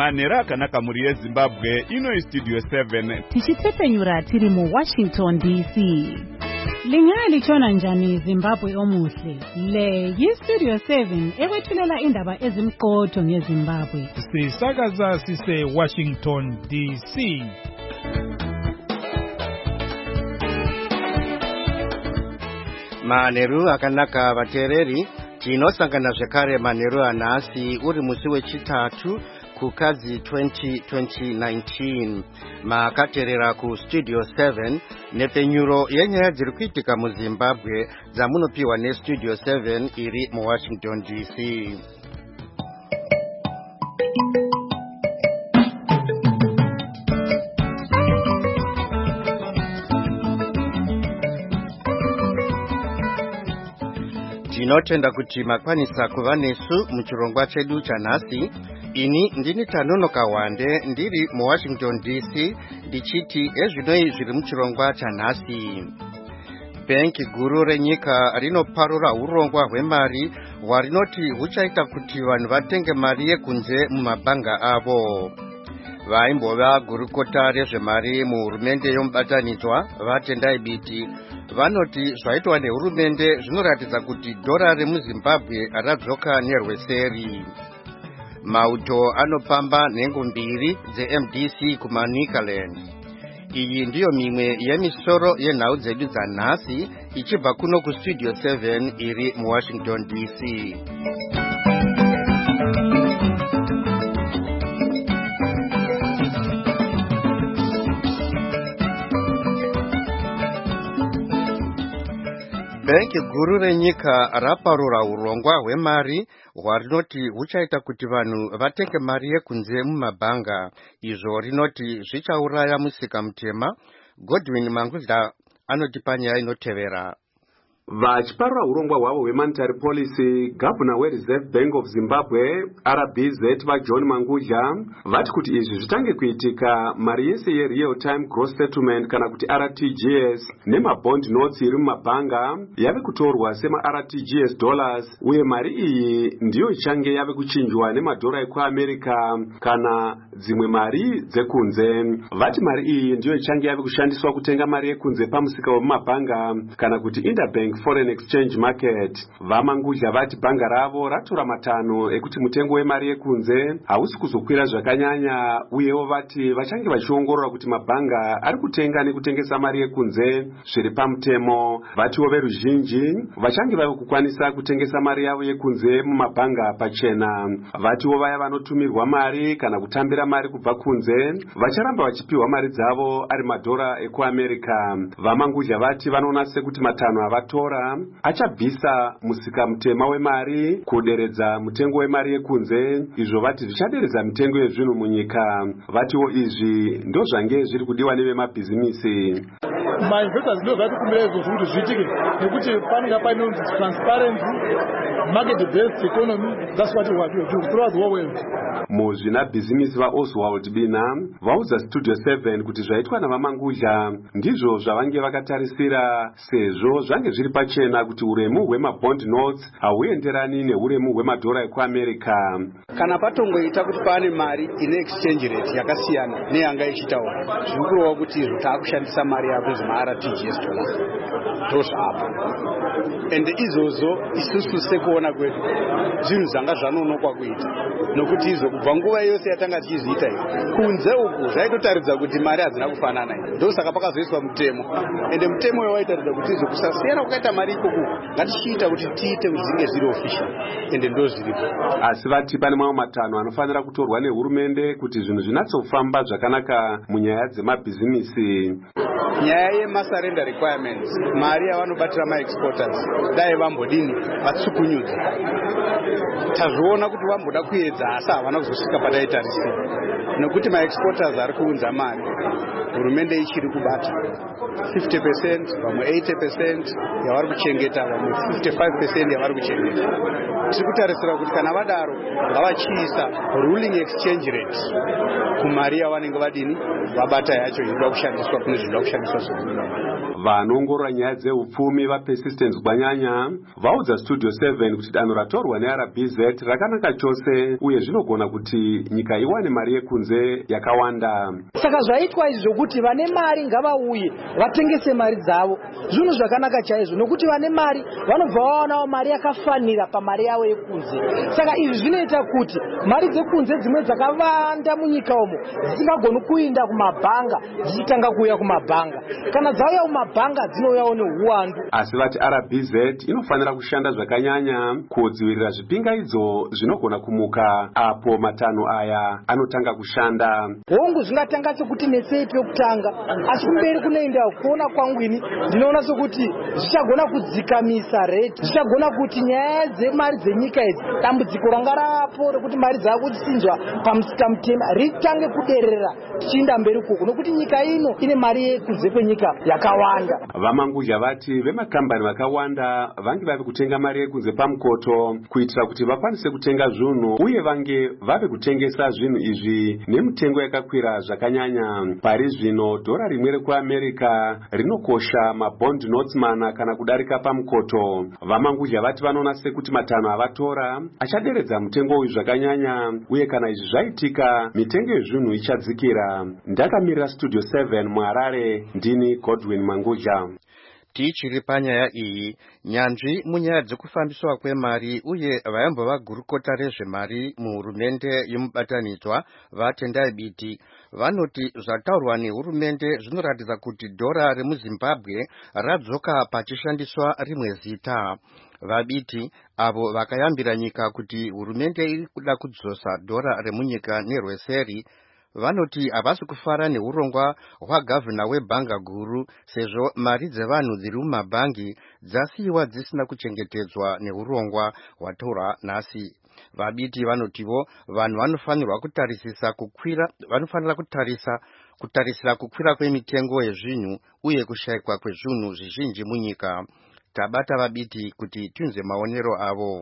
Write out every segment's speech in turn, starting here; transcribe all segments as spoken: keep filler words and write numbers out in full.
Manera akanaka muri yeZimbabwe ino Studio seven. Tichitepenyura tiri mu Washington D C. Lingali chona njani Zimbabwe omuhle. Le yi Studio seven ekwethulela indaba ezimqotho ngeZimbabwe. Sisakaza sise Washington D C. Maneru akanaka batereri tinosangana zvekare Maneru anasi uri musi wechitatu kukazi twenty nineteen makaterera ku Studio seven nepenyuro yenyaya dziri kuitika muZimbabwe dzamunopiwa ne Studio seven iri mu Washington D C. Tinotenda kuti makwanisa kuva nesu muchirongwa chedu chanhasi. Ini ndini Tanonoka Wande ndiri mu Washington D C ndichiti ezvinoi zviri muchirongwa chanhasi. Benki guru renyika rinoparura urongwa hwemari hwarinoti huchaita kuti vanhu vatenge mari yekunze mumabhanga avo. Vaimbova gurukota rezvemari muhurumende yomubatanidzwa vatendai biti vanoti zvaitwa nehurumende zvinoratidza kuti dhora remuZimbabwe radzoka nerweseri. Mauto anopamba nhengo mbiri dze-M D C kuManicaland. Iyi ndiyo mimwe yemisoro yenhau dzedu dzanhasi ichibva kuno ku Studio seven iri mu Washington D C. Benki guru renyika raparura urongwa hwemari hwarinoti huchaita kuti vanhu vatenge mari yekunze mumabhanga. Izvo rinoti zvichauraya musika mutema. Godwin Mangudla anoti panyaya inotevera. Vachiparura urongwa hwavo hwemonetary policy, Governor weReserve Bank of Zimbabwe R B Z vaJohn Mangudla vati kuti izvi zvitange kuitika mari yese yereal time gross settlement kana kuti R T G S nemabond notes iri mumabhanga yave kutorwa sema R T G S dollars, uye mari iyi ndiyo ichange yave kuchinjwa nemadhora ekuAmerica kana dzimwe mari dzekunze. Vati mari iyi ndiyo ichange yave kushandiswa kutenga mari yekunze pamusika wemumabhanga kana kuti interbank foreign exchange market. Vamangudla vati bhanga ravo ratora matanho ekuti mutengo wemari yekunze hausi kuzokwira zvakanyanya, uyewo vati vachange vachiongorora kuti mabhanga ari kutenga nekutengesa mari yekunze zviri pamutemo. Vatiwo veruzhinji vachange vave kukwanisa kutengesa mari yavo yekunze mumabhanga pachena. Vatiwo vaya vanotumirwa mari kana kutambira mari kubva kunze vacharamba vachipiwa mari dzavo ari madhora ekuAmerica. Vamangudla vati vanoona sekuti matanho avatora achabvisa musika mutema wemari kuderedza mutengo wemari yekunze, izvo vati zvichaderedza mitengo yezvinhu munyika. Vatiwo izvi ndo zvange zviri kudiwa nevemabhizimisi. Mainvestors ndo vari kumbira izvo kuti zviitike nekuti panenge paine transparency, market based economy. That's what we want to do throughout the world. Muzvina bhizimisi vaOswald Bina vaudza Studio seven kuti zvaitwa navamangudla ndizvo zvavange vakatarisira, sezvo zvange zviri pachena kuti uremu hwemabond notes hauenderani neuremu hwemadhora ekuAmerica. Kana patongoita kuti pane mari ine exchange rate yakasiyana neyanga ichitaura, zviri kureva kuti izvo taakushandisa mari yako zvima-R T G S dollars ndozvapo. Ende izvozvo isusu sekuona kwedu zvinhu zvanga zvanonokwa kuita, nokuti izvo kubva nguva yose yatanga tichizviita iyo kunze uku zvaitotaridza kuti mari hadzina kufanana. Ndosaka pakazoiswa mutemo, ende mutemo uyo waitaridza kuti izvo kusasiyana kwakaita mari ikoko ngatichiita kuti tiite kuti zvinge zviri official, ende ndo zviripo. Asi vati pane mamwe matanho anofanira kutorwa nehurumende kuti zvinhu zvinatsofamba zvakanaka munyaya dzemabhizimisi. Nyaya yemasarenda requirements, mari yavanobatira maexporters dai vambodini vatsukunyudza. Tazviona kuti vamboda kuedza asi havana kuzosvika pataitarisira, nekuti maexporters ari kuunza mari hurumende ichiri kubata fifty percent, vamwe eighty percent yavari kuchengeta, vamwe fifty-five percent yavari kuchengeta. Tiri kutarisira kuti kana vadaro ngavachiisa ruling exchange rate kumari yavanenge vadini vabata yacho inoda kushandiswa kune zvinoda kushandiswa. Vanongorora nyaya dzeupfumi vaPersistence Gwanyanya vaudza Studio seven kuti danho ratorwa neR B Z rakanaka chose uye zvinogona kuti nyika iwane mari yekunze yakawanda. Saka zvaitwa izvi zvokuti vane mari ngavauye vatengese mari dzavo zvinhu zvakanaka chaizvo nokuti vane mari vanobva vaonawo mari yakafanira pamari yavo yekunze. Saka izvi zvinoita kuti mari dzekunze dzimwe dzakawanda munyika umo dzisingagoni kuinda kumabhanga dzichitanga kuuya kumabhanga, kana dzauya kumabhanga dzinouyawo neuwandu. Asi vati R B Z inofanira kushanda zvakanyanya kudzivirira zvipingaidzo zvinogona kumuka apo matanho aya anotanga kushanda. Hongu zvingatanga sekuti nesei pekutanga, asi kumberi kunoenda kuona kwangu ini ndinoona sokuti zvichagona kudzikamisa rate, zvichagona kuti nyaya dzemari dzenyika idzi dambudziko ranga rapo rekuti mari dzakuchinjwa pamusika mutema ritange kuderera tichienda mberi koko nokuti nyika ino ine mari yekunze kwenyika yakawanda. Vamangudya vati vemakambani vakawanda vange vave kutenga mari yekunze pamukoto kuitira kuti vakwanise kutenga zvinhu uye vange vave kutengesa zvinhu izvi nemitengo yakakwira zvakanyanya. Pari zvino dhora rimwe rekuAmerica rinokosha mabond notes mana kana kudarika pamukoto. Vamangudya vati vanoona sekuti matanho avatora achaderedza mutengo uyu zvakanyanya uye kana izvi zvaitika mitengo yezvinhu ichadzikira. Ndakamirira Studio seven muHarare, ndini Godwin Mangudya. Tichiri panyaya iyi, nyanzvi munyaya dzekufambiswa kwemari uye vayambova gurukota rezvemari muhurumende yemubatanidzwa vaTendai Biti vanoti zvataurwa nehurumende zvinoratidza kuti dhora remuZimbabwe radzoka pachishandiswa rimwe zita. Vabiti avo vakayambira nyika kuti hurumende iri kuda kudzosa dhora remunyika nerweseri vanoti havasi kufara neurongwa hwagavhina webhanga guru sezvo mari dzevanhu dziri mumabhangi dzasiyiwa dzisina kuchengetedzwa neurongwa hwatorwa nhasi. Vabiti vanotivo vanhu vanofanirwa kutarisisa kukwira vanofanira kutarisa kutarisira kukwira kwemitengo yezvinhu uye kushayikwa kwezvinhu zvizhinji munyika. Tabata Vabiti kuti tunze maonero avo.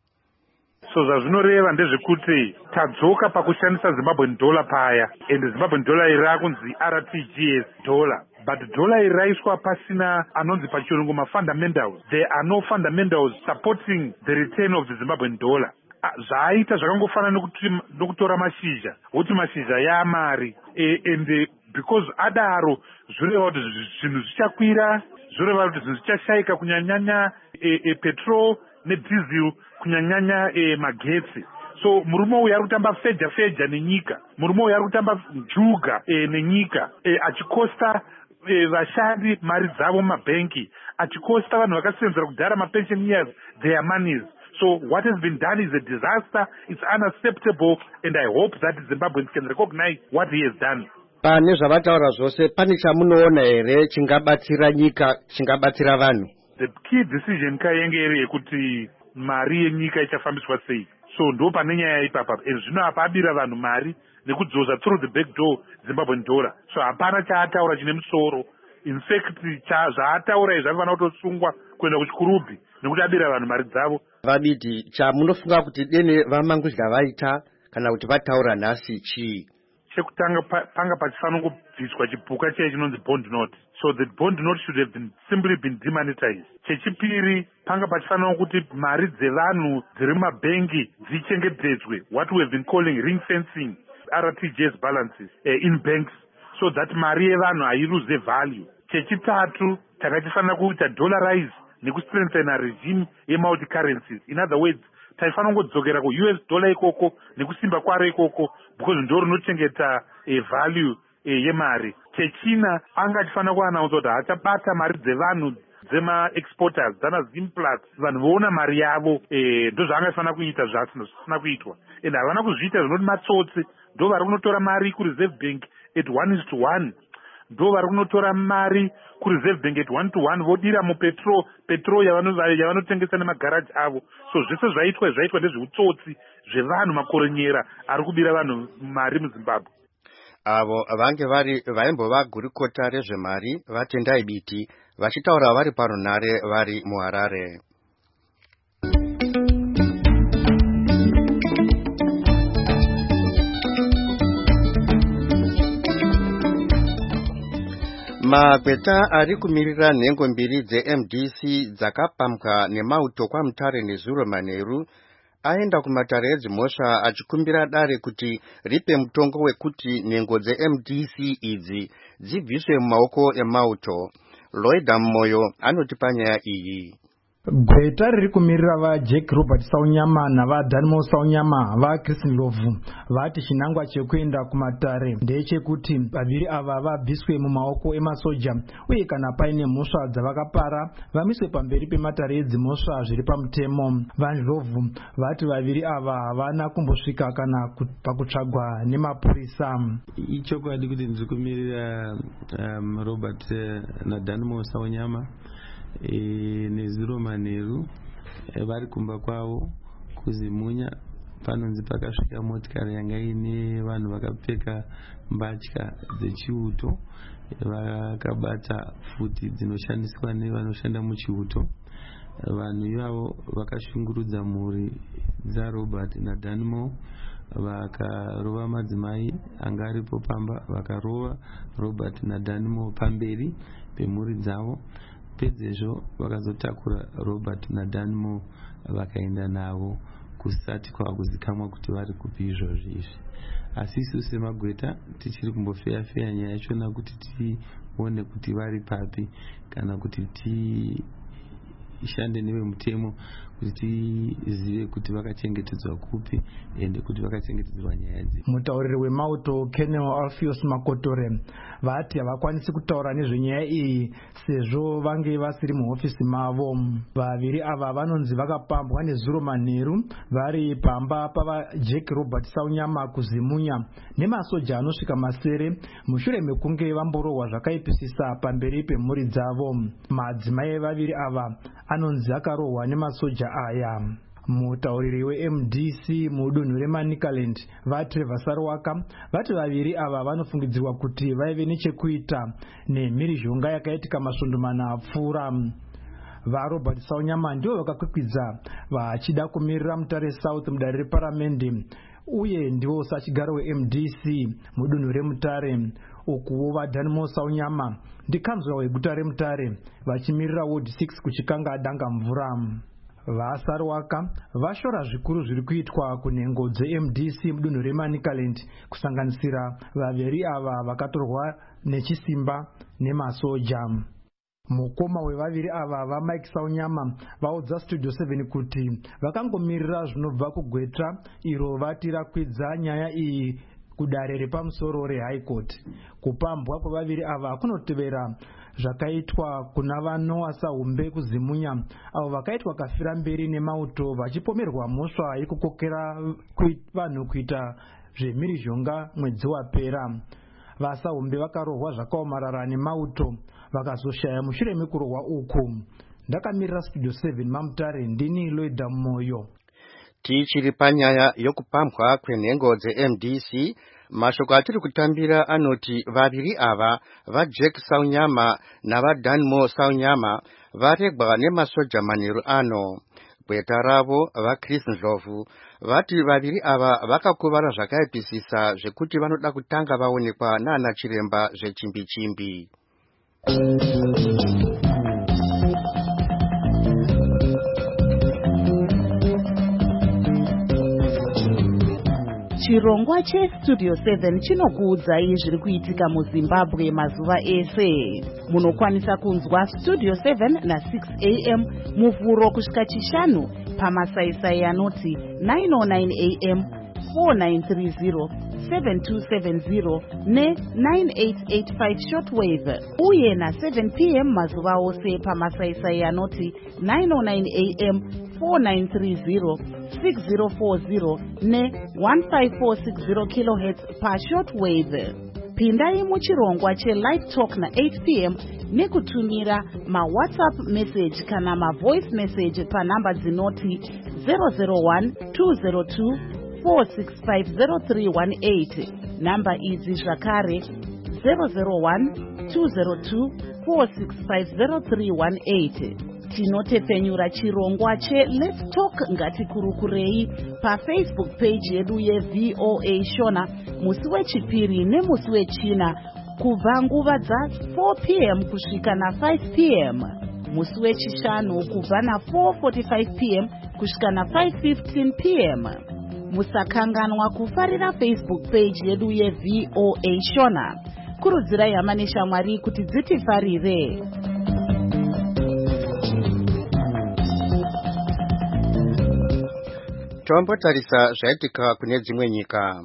So zvazvinoreva ndezvekuti tadzoka pakushandisa Zimbabwean dollar paya, and Zimbabwean dollar iri rakunzi R T G S dollar, but dollar iri raiswa pasina anonzi pachirungu ma-fundamentals. There are no fundamentals supporting the return of the Zimbabwean dollar. Zvaita zvakangofana nokutora mashizha kuti mashizha yaamari and because adaro zvoreva kuti zvinhu zvichakwira, zvoreva kuti zvinhu zvichashayika kunyanyanya petrol nediesel kunyanyanya magetsi. So murume uyu ari kutamba feja feja nenyika, murume uyu ari kutamba njuga nenyika achikosta vashandi mari dzavo mumabhenki, achikosta vanhu vakasenzera kudhara mapension years their monies. So what has been done is a disaster. It's unacceptable, and I hope that Zimbabweans can recognize what he has done. Pane zvavataura zvose pane chamunoona here chingabatsira nyika chingabatsira vanhu? The key decision kainge iri yekuti mari yenyika ichafambiswa sei. So ndo pane nyaya ipapa. Zvino apa abira vanhu mari nekudzosa through the back door Zimbabwean dollar. So hapana chaataura chine musoro. In fact zvaataura izvi zvavana kutosungwa kuenda kuchikurubi nekuti abira vanhu mari dzavo. Vabiti, chamunofunga kuti dene vamangudya vaita kana kuti vataura nhasi chii? Chekutanga panga pachifanira kubviswa chipuka chaiye chinonzi bond note. So the bond note should have been simply been demonetized. Chechipiri panga pachifanira kuti mari dzevanhu dziri mumabhengi dzichengetedzwe, what we have been calling ring fencing R T G S balances uh, in banks, so that mari yevanhu hailose value. Chechitatu takachifanira kuita dollarize nekustrengthena regime yemulti currencies. In other words, taifanira kungodzokera ku-U S dollar ikoko nekusimba kwaro ikoko because ndo rinochengeta e value e yemari. Chechina anga achifanira kuanaunsa kuti haachabata mari dzevanhu dzema-exporters dzana Zimplats, vanhu voona mari yavo e, ndo zvaanga achifanira kuita zvasina kuitwa, and havana kuzviita zvinoti matsotsi. Ndo vari kunotora mari kureserve bank at one is to one, ndo vari kunotora mari kureserve bank at one to one vodira mupetrol petrol yavanotengesa nemagaraji avo. So zvese zvaitwa zvaitwa ndezveutsotsi zvevanhu makorenyera ari kubira vanhu mari muZimbabwe. Avo vange vari vaimbova gurukota rezvemari vaTendai Biti vachitaura vari parunhare vari muHarare. Magweta ari kumirira nhengo mbiri dze-M D C dzakapambwa nemauto kwaMutare neZuro manheru aenda kumatare edzimhosva achikumbira dare kuti ripe mutongo wekuti nhengo dze-M D C idzi dzibviswe mumaoko emauto. Loida Moyo anotipa nyaya iyi. Gweta riri kumirira vaJack Robert Saunyama navaDanimo Saunyama vaChristin Lovu vati chinangwa chekuenda kumatare ndechekuti vaviri ava vabviswe mumaoko emasoja uye kana paine mhosva dzavakapara vamiswe pamberi pematare edzimhosva zviri pamutemo. VaLovu vati vaviri ava havana kumbosvika kana pakutsvagwa nemapurisa. Ichokwadi kuti ndiri kumirira um, Robert uh, naDanimo Saunyama E, neZuro manheru e, vari kumba kwavo kuzimunya panonzi pakasvika motikari yanga ine vanhu vakapfeka mbatya dzechiuto vakabata futi dzinoshandiswa nevanoshanda muchiuto. Vanhu ivavo vakashungurudza mhuri dzaRobert naDanimo vakarova madzimai anga aripo pamba, vakarova Robert naDanimo pamberi pemhuri dzavo. Pedzezvo vakazotakura Robert naDanimo vakaenda navo kusati kwavakuzikamwa kuti vari kupi izvozvi izvi. Asi isu semagweta tichiri kumbofeya feya nyaya yachona kuti tione kuti vari papi kana kuti tishande nevemutemo kuti tizive kuti vakachengetedzwa kupi ende kuti vakachengetedzwa nyaya idzi. Mutauriri wemauto Colonel Alpheus Makotore vati havakwanisi kutaura nezvenyaya iyi sezvo vange vasiri muhofisi mavo. Vaviri ava vanonzi vakapambwa neZuro manheru vari pamba pavaJack Robert Saunyama kuzimunya nemasoja anosvika masere mushure mekunge vamborohwa zvakaipisisa pamberi pemhuri dzavo. Madzimai evaviri ava anonzi akarohwa nemasoja aya. Mutauriri we-M D C mudunhu reManicaland vaTrevor Sarwaka vati vaviri ava vanofungidzirwa kuti vaive nechekuita nemhirizhonga yakaitika masvondo mana apfuura. VaRobert Saunyama ndivo vakakwikwidza vachida kumirira Mutare South mudare reparamende uye ndivo sachigaro we-M D C mudunhu reMutare. Ukuwo vaDanimo Saunyama ndikanzura weguta reMutare vachimirira Ward six kuchikanga danga mvura. VaSarwaka vashora zvikuru zviri kuitwa kunhengo dze-M D C mudunhu reManicaland kusanganisira vaviri ava vakatorwa nechisimba nemasoja. Mukoma wevaviri ava vaMike Saunyama vaudza Studio seven kuti vakangomirira zvinobva kugweta iro vati rakwidza nyaya iyi kudare repamusoro reHigh Court. Kupambwa kwevaviri ava kunotevera zvakaitwa kuna vaNoah Sahumbe kuzimunya avo vakaitwa kafira mberi nemauto vachipomerwa mhosva yekukokera vanhu kuita zvemhirizhonga mwedzi wapera. VaSahumbe vakarohwa zvakaomarara nemauto vakazoshaya mushure mekurohwa uku. Ndakamirira Studio seven maMutare ndini Loida Moyo. Tichiri panyaya yokupambwa kwenhengo dze-M D C, mashoko atiri kutambira anoti vaviri ava vaJack Saunyama navaDanimo Saunyama varegwa nemasoja manheru ano. Gweta ravo vaChristin Lovu vati vaviri ava vakakuvara zvakaipisisa zvekuti vanoda kutanga vaonekwa naana chiremba zvechimbi-chimbi. Chirongwa cheStudio seven chinokuudzai zviri kuitika muZimbabwe mazuva ese. Munokwanisa kunzwa Studio seven na six a m muvhuro kusvika chishanu pamasaisai anoti nine oh nine a m, four nine three zero, seven two seven zero ne nine eight eight five shortwave uye na seven p m mazuva ose pamasaisai anoti nine oh nine a m, four nine three zero, six zero four zero ne one five four six zero kilohertz pa shortwave. Pindai muchirongwa cheLight Talk na eight p m nekutumira maWhatsApp message kana mavoice message panhamba dzinoti zero zero one two zero two four six five zero three one eight. Namba idzi zvakare zero zero one two zero two four six five zero three one eight. Tinotepfenyura chirongwa che Let's Talk ngatikurukurei paFacebook page yedu yeVOA Shona musi wechipiri nemusi wechina kubva nguva dza four p m kusvika na five p m musi wechishanu kubva na four forty-five p m kusvika na five fifteen p m musakanganwa kufarira Facebook page yedu yeV O A Shona. Kurudzirai hama neshamwari kuti dzitifarire. Tombotarisa zvaitika kune dzimwe nyika.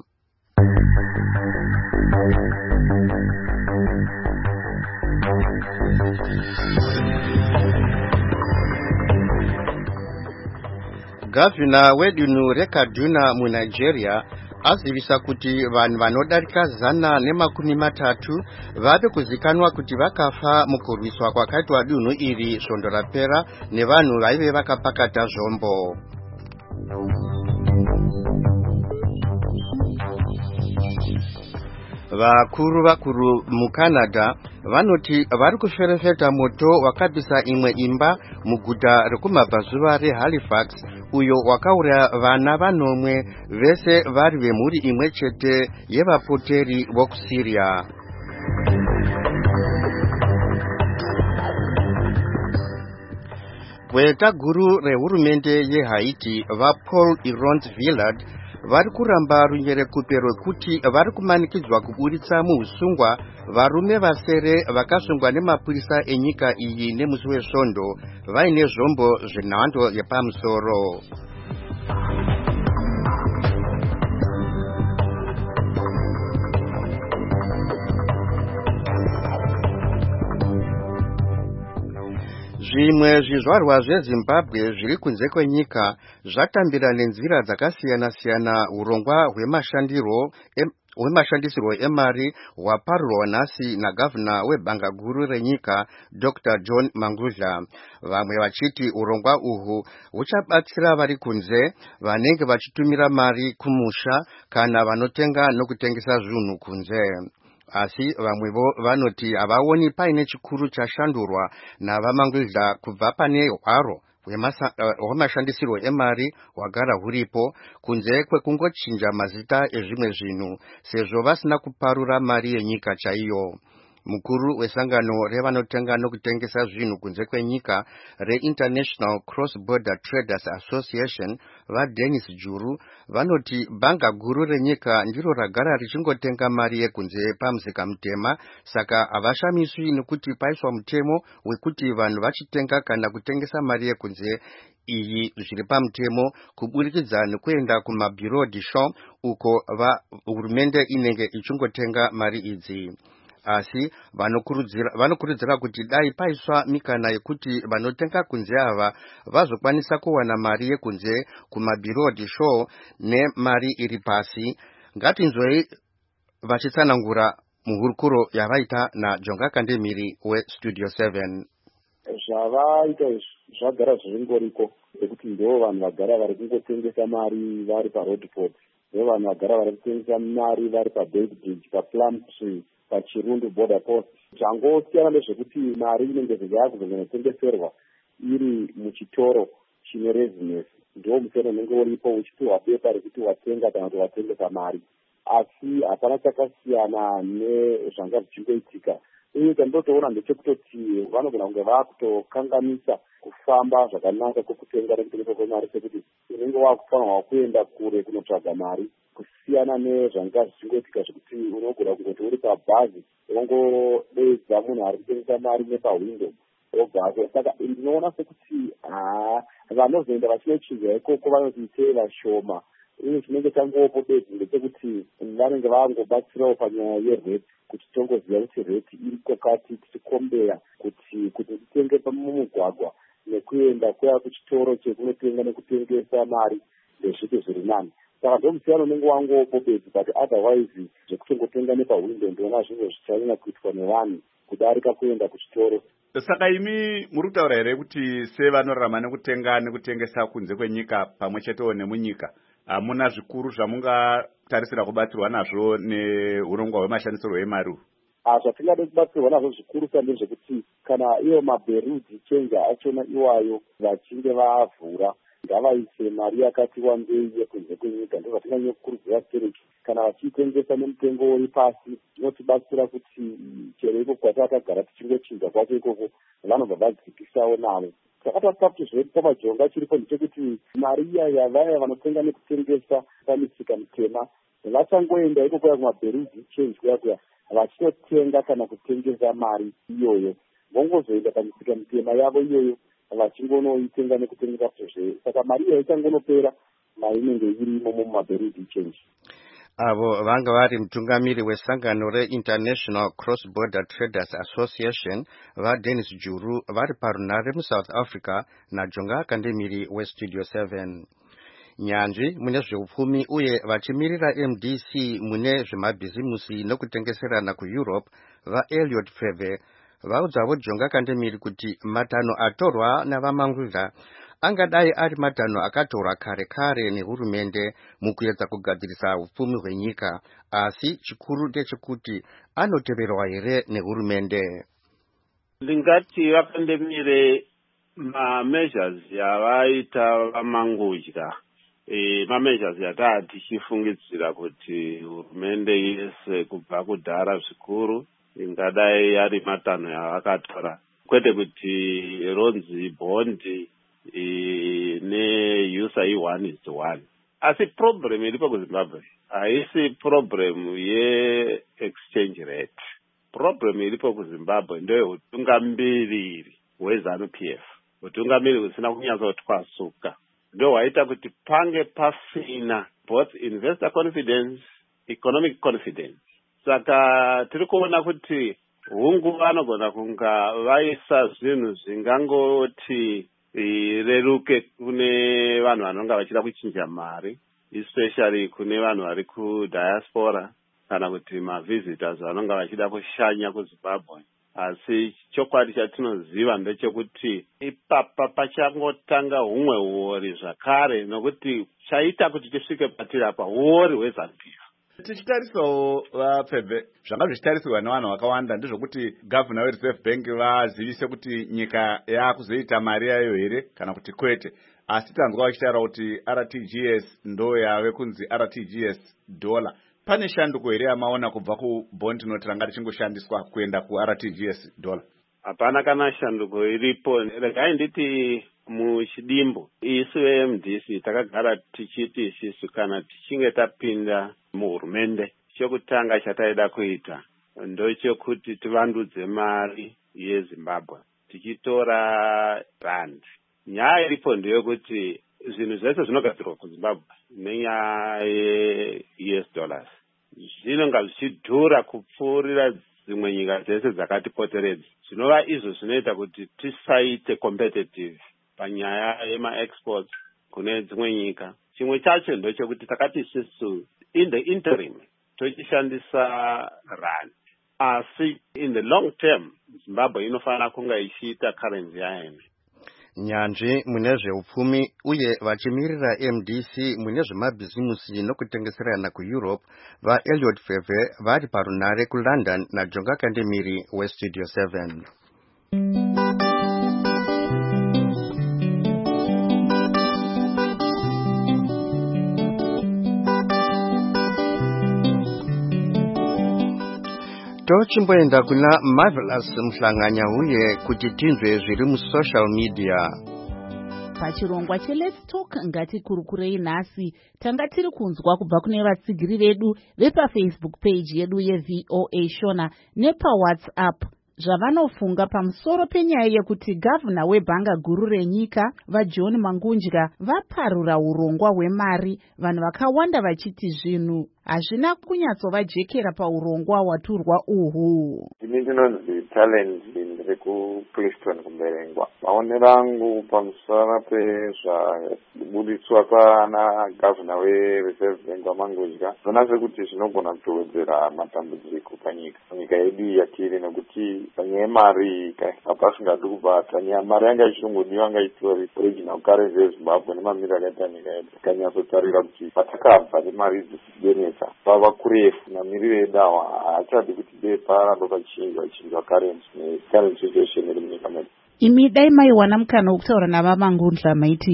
Gavana wedunhu reKaduna muNigeria azivisa kuti vanhu vanodarika zana nemakumi matatu vave kuzikanwa kuti vakafa mukurwiswa kwakaitwa dunhu iri svondo rapera nevanhu vaive vakapakata zvombo. Vakuru vakuru muCanada vanoti vari kuferefeta moto wakabisa imwe imba muguta rekumabvazuva reHalifax uyo wakauraya vana vanomwe vese vari vemhuri imwe chete yevapoteri vokuSyria. Gweta guru rehurumende yeHaiti vaPaul Ironde-Villard vari kuramba runyerekupe rwekuti vari kumanikidzwa kuburitsa muusungwa varume vasere vakasungwa nemapurisa enyika iyi nemusi wesvondo vaine zvombo zvenhando yepamusoro. Zvimwe zvizvarwa zveZimbabwe zviri kunze kwenyika zvatambira nenzira dzakasiyana-siyana urongwa hwemashandiro hwemashandisirwo emari hwaparurwa nhasi nagavana webhanga guru renyika Doctor John Mangudla. Vamwe vachiti urongwa uhu huchabatsira vari kunze vanenge vachitumira mari kumusha kana vanotenga nokutengesa zvinhu kunze. Asi vamwevo vanoti havaoni paine chikuru chashandurwa navaMangudla kubva pane hwaro hwemashandisirwo emari hwagara huripo kunze kwekungochinja mazita ezvimwe zvinhu sezvo vasina kuparura mari yenyika chaiyo. Mukuru wesangano revanotenga nokutengesa zvinhu kunze kwenyika reInternational Cross-Border Traders Association vaDennis Juru vanoti bhanga guru renyika ndiro ragara richingotenga mari yekunze pamusika mutema, saka havashamiswi nekuti paiswa mutemo wekuti vanhu vachitenga kana kutengesa mari yekunze iyi zviri pamutemo kuburikidza nekuenda kumabureau de change uko hurumende inenge ichingotenga mari idzi. Asi vanokurudzira vanokurudzira kuti dai paiswa mikana yekuti vanotenga kunze ava vazokwanisa kuwana mari yekunze kumabureau de change nemari iri pasi. Ngatinzwei vachitsanangura muhurukuro yavaita naJonga Kandemiri weStudio seven. Zvavaita zvagara zvingoriko zvekuti ndo vanhu vagara vari kungotengesa mari vari paRoadport, ndo vanhu vagara vari kutengesa mari vari paBed Bridge, paPlum Tree, paChirundu border post. Zvangosiyana nezvekuti mari inenge yakuzongotengeserwa iri muchitoro chine rezinesi, ndo musoro unenge uripo uchipiwa pepa rekuti watenga kana kuti watengesa mari. Asi hapana chakasiyana nezvanga zvichingoitika. Uye chandotoona ndechekutoti vanogona kunge vakutokanganisa kufamba zvakanaka kwekutenga nekutengesa kwemari sekuti unenge wakufanirwa kuenda kure kunotsvaga mari, kusiyana nezvanga zvichingoitika zvekuti unogona kungoti uri pabhazi wongodedza munhu ari kutengesa mari nepahwindo obva. Saka ndinoona sekuti haa vanozoenda vachinochinja ikoko vanoti sei vashoma. Uye chinenge changopo bedzi ndechekuti vanenge vangobatsirawo panyaya yereti kuti tongoziva kuti reti iri kwakati tichikombeya kuti kuti titenge mumugwagwa nekuenda kuya kuchitoro chekunotenga nekutengesa mari ndezviti zviri nani. Saka ndomusiyano unenge wangopo bedzi, but otherwise zvekutongotenga nepahwindo ndiona zvinhu zvichanyanya kuitwa nevanhu kudarika kuenda kuchitoro. Saka imi muri kutaura here kuti sevanorarama nekutenga nekutengesa kunze kwenyika pamwe chetewo nemunyika hamuna zvikuru zvamungatarisira kubatsirwa nazvo neurongwa hwemashandisirwo emari? Zvatingade kubatsirwa nazvo zvikuru ndezvekuti kana iyo maberudzi chenja achona iwayo vachinge vavhura ngavaise mari yakati wandei yekunze kwenyika. Ndo zvatinganyokurudzira stereki kana vachiitengesa nemutengo uri pasi, zvinotibatsira kuti chero iko kwati akagara tichingochinja kwacho ikoko vanobva vadzikisawo navo. Takataura kuti zvedu pamajonga chiripo ndechekuti mari iya yavaya vanotenga nekutengesa pamisika mitema vachangoenda iko kuya kumabheruzi change kuya kuya vachitotenga kana kutengesa mari iyoyo, vongozoenda pamisika mitema yavo iyoyo vachingonoitenga nekutengesa zvozve. Saka mari iyo ichangonopera, mari inenge irimo mumabheruzi change. Avo vanga vari mutungamiri wesangano re-International Cross Border Traders Association vaDennis Juru vari parunare muSouth Africa naJonga akandemiri weStudio seven. Nyanzvi mune zveupfumi uye vachimirira M D C mune zvemabhizimusi nokutengeserana kuEurope vaElliot Feve vaudzavo Jonga akandemiri kuti matanho atorwa navamangudza angadai ari matanho akatorwa kare kare nehurumende mukuedza kugadzirisa upfumi hwenyika, asi chikuru ndechekuti anoteverwa here nehurumende. Ndingati vakandemire ma-measures yavaita vamangudya, e, ma-measures yataa tichifungidzira kuti hurumende yese kubva kudhara zvikuru ingadai ari matanho yavakatora, kwete kuti ronzi bondi E, ne user i one is to one. Asi problem ilipo kuZimbabwe haisi problem ye exchange rate. Problem ilipo kuZimbabwe ndio utungamiri hweZANU P F, utungamiri usina kunyaza kutwasuka, ndio waita kuti pange pasina both investor confidence, economic confidence. Saka tiri kuona kuti hungu vanogona kunga vaisa zvinhu zvingangoti ireruke kune vanhu vanonga vachida kuchinja mari, especially kune vanhu vari kudiaspora kana kuti mavisitors vanonga vachida kushanya kuZimbabwe. Asi chokwadi chatinoziva ndechekuti ipapa pachangotanga humwe huori zvakare, nokuti chaita kuti tisvike patiri apa huori hweZANU P F. Tichitarisawo vaPfebe, zvanga zvichitarisirwa nevanhu vakawanda ndezvokuti gavhuna weReserve Bank vazivise kuti nyika yakuzoita mari yayo here kana kuti kwete. Asi tanzwa vachitaura kuti R T G S ndo yave kunzi R T G S dollar. Pane shanduko here yamaona kubva kubond noti ranga richingoshandiswa kuenda kuR T G S dollar? Hapana kana shanduko iripo. Regai nditi muchidimbo isu M D C takagara tichiti isisu kana tichinge tapinda muhurumende, chokutanga chataida kuita ndochekuti tivandudze mari yeZimbabwe tichitora rand. Nyaya iripo ndeyekuti zvinhu zvese zvinogadzirwa kuZimbabwe nenyaya ye-U S dollars zvinonga zvichidhura kupfuurira dzimwe nyika dzese dzakatipoteredza, zvinova izvo zvinoita kuti tisaite competitive panyaya yema-exports kune dzimwe nyika. Chimwe chacho ndochekuti takati isusu in the interim tochishandisa rand, asi in the long term Zimbabwe inofanira kunga ichiita currency yayo. Nyanzvi mune zveupfumi uye vachimirira M D C mune zvemabhizimusi nokutengeserana kuEurope vaElliot Feve vari parunare kuLondon naJonga akandemiri weStudio seven. Tochimboenda kuna Marvelous Mhlanganya uye kuti tinzwe zviri musocial media. Pachirongwa cheLet's Talk ngati kurukurei nhasi tanga tiri kunzwa kubva kune vatsigiri vedu vepafacebook page yedu yeV O A Shona nepawhatsapp zvavanofunga pamusoro penyaya yekuti gavhuna webhanga guru renyika vaJohn Mangunja vaparura urongwa hwemari, vanhu vakawanda vachiti zvinhu hazvina kunyatsovajekera paurongwa hwaturwa uhu. Ini ndinonzi Talent ndiri kuPleaston kumberengwa. Maonero angu pamusoro pezvabuditswa kwana gavhuna weReserve Bank waMangunja zvinova sekuti zvinogona kutowedzera matambudziko panyika nyika yedu yatiri, nekuti panyaya yemari hapasingadi kubata. Nyaya mari yanga ichingodiwa anga itori original currency yeZimbabwe nemamiriro akaita nyika yedu, ikanyatsotarira kuti patakabva nemari dzichidenesa pava kurefu mamiriro edu awa haachadi kuti dei parando pachinjwa chinjwa currency necurrent situation iri munyika medu. Imi dai maiwana mukana wokutaura navaMangunja maiti?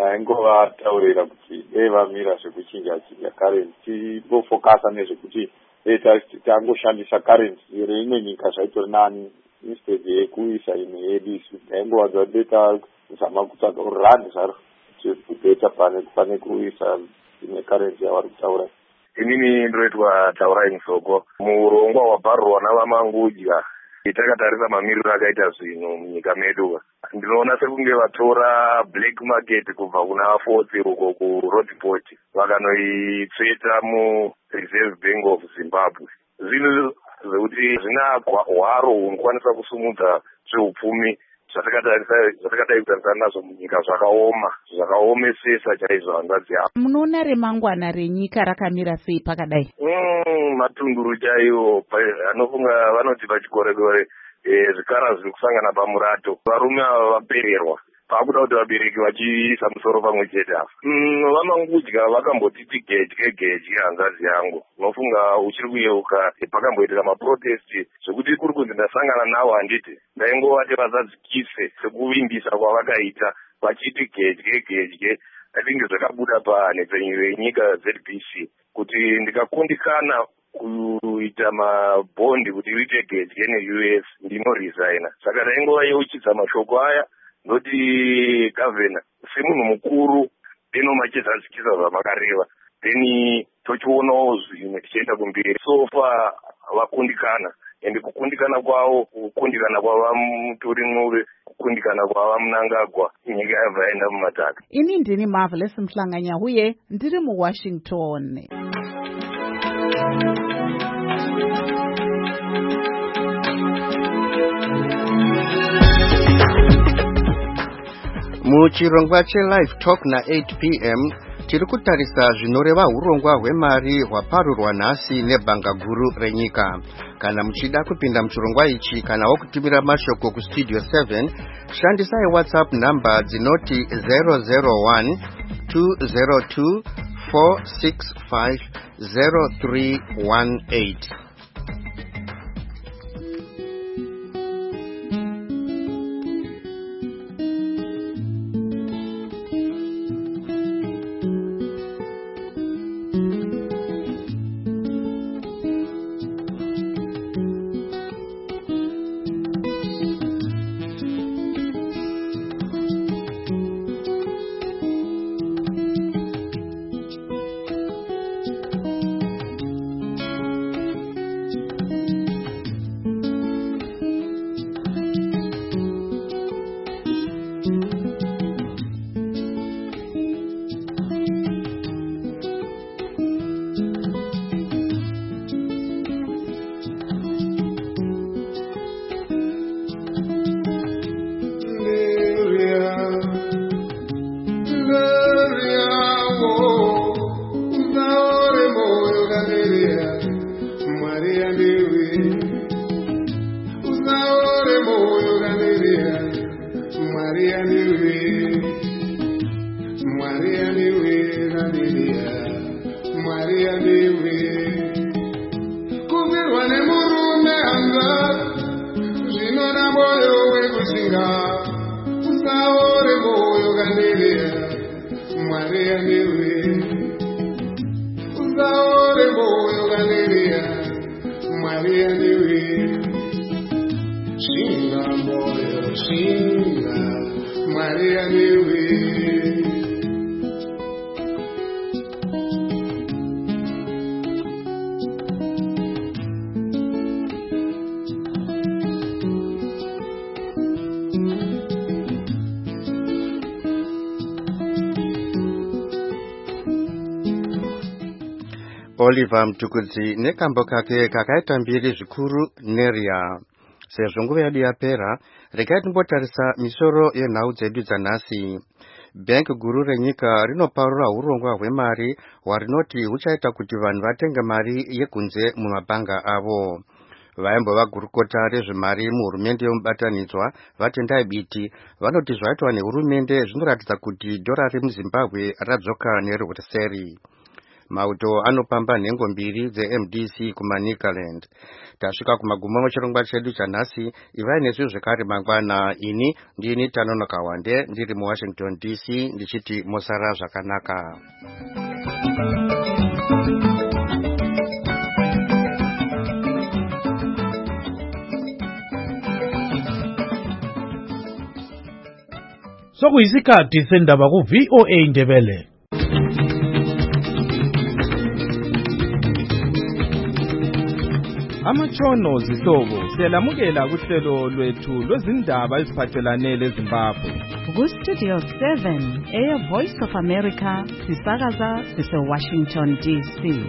ndaingovataurira kuti dei vamira zvekuchinja chinja currency timbofokasa nezvekuti dei tangoshandisa currency reimwe nyika zvaitori nani instead yekuisa imwe yedu isu ndaingowadza dei tazama kutsvaga rand zvaro chekubeta pane pane kuisa imwe currency yavari kutaura. Inini ndoitwa Taurai Musoko murongwa wabharwa navamangudya takatarisa mamiriro akaita zvinhu munyika medu. Ndinoona sekunge vatora black market kubva kuna Foti uko kuRoadport vakanoitsveta muReserve Bank of Zimbabwe. Zvinhu zvekuti zvina hwaro hunokwanisa kusumudza zveupfumi zvatakadai kutarisana nazvo munyika zvakaoma zvakaomesesa chaizvo hanzvadzi yavo. Munoona remangwana renyika rakamira sei pakadai? Mm, matunduru chaiwo anofunga vanoti pachikorekore zvikara zviri kusangana pamurato. Varume ava vapererwa pakuda kuti vabereki vachiisa musoro pamwe chete apa. Vamangudya vakambotiti gedye gedye hanzvadzi yangu. Unofunga uchiri kuyeuka pakamboitika maprotesti zvekuti kuri kunzi ndasangana navo handiti ndaingovati vazadzikise sekuvimbisa kwavakaita vachiti gedye gedye. I think zvakabuda panhepfenyu yenyika Z B C kuti ndikakundikana kuita mabhondi kuti uite gedye ne-U S ndinoresigna. Saka ndaingova yeuchidza mashoko aya ndoti gavhena semunhu mukuru deno machizadzikisa zvamakareva then tochionawo zvimwe tichienda kumberi. Sofa vakundikana ende kukundikana kwavo kukundikana kwava mutori n'ove kukundikana kwava Mnangagwa nyika yabva yaenda mumataka. Ini ndini Marvelous Mhlanganya uye ndiri muWashington. Muchirongwa che-Live Talk na eight p m tiri kutarisa zvinoreva urongwa hwemari hwaparurwa nhasi nebhanga guru renyika. Kana muchida kupinda muchirongwa ichi kana wokutumira mashoko kustudio seven, shandisai WhatsApp namba dzinoti zero zero one two zero two four six five zero three one eight. Oliver Mtukudzi nekambo kake kakaita mbiri zvikuru neria. Sezvo nguva yedu yapera, regai timbotarisa misoro yenhau dzedu dzanhasi. Bank guru renyika rinoparura urongwa hwemari hwarinoti huchaita kuti vanhu vatenge mari yekunze mumabhanga avo. Vaimbova gurukota rezvemari muhurumende yomubatanidzwa vatendai biti vanoti zvaitwa nehurumende zvinoratidza kuti dhora remuZimbabwe radzoka nerweseri. mauto anopamba nhengo mbiri dze-M D C kuManicaland. Tasvika kumagumo muchirongwa chedu chanhasi. Ivai nesu zvekare mangwana. Ini ndini Tanonoka Wande ndiri muWashington D C ndichiti mosara zvakanaka. Sokuyisikhathi sendaba ku V O A Ndebele. Amatshono zihlobo siyalamukela kuhlelo lwethu lwezindaba eziphathelane leZimbabwe. Ku Studio seven, Air Voice of America, sisakaza sise Washington D C.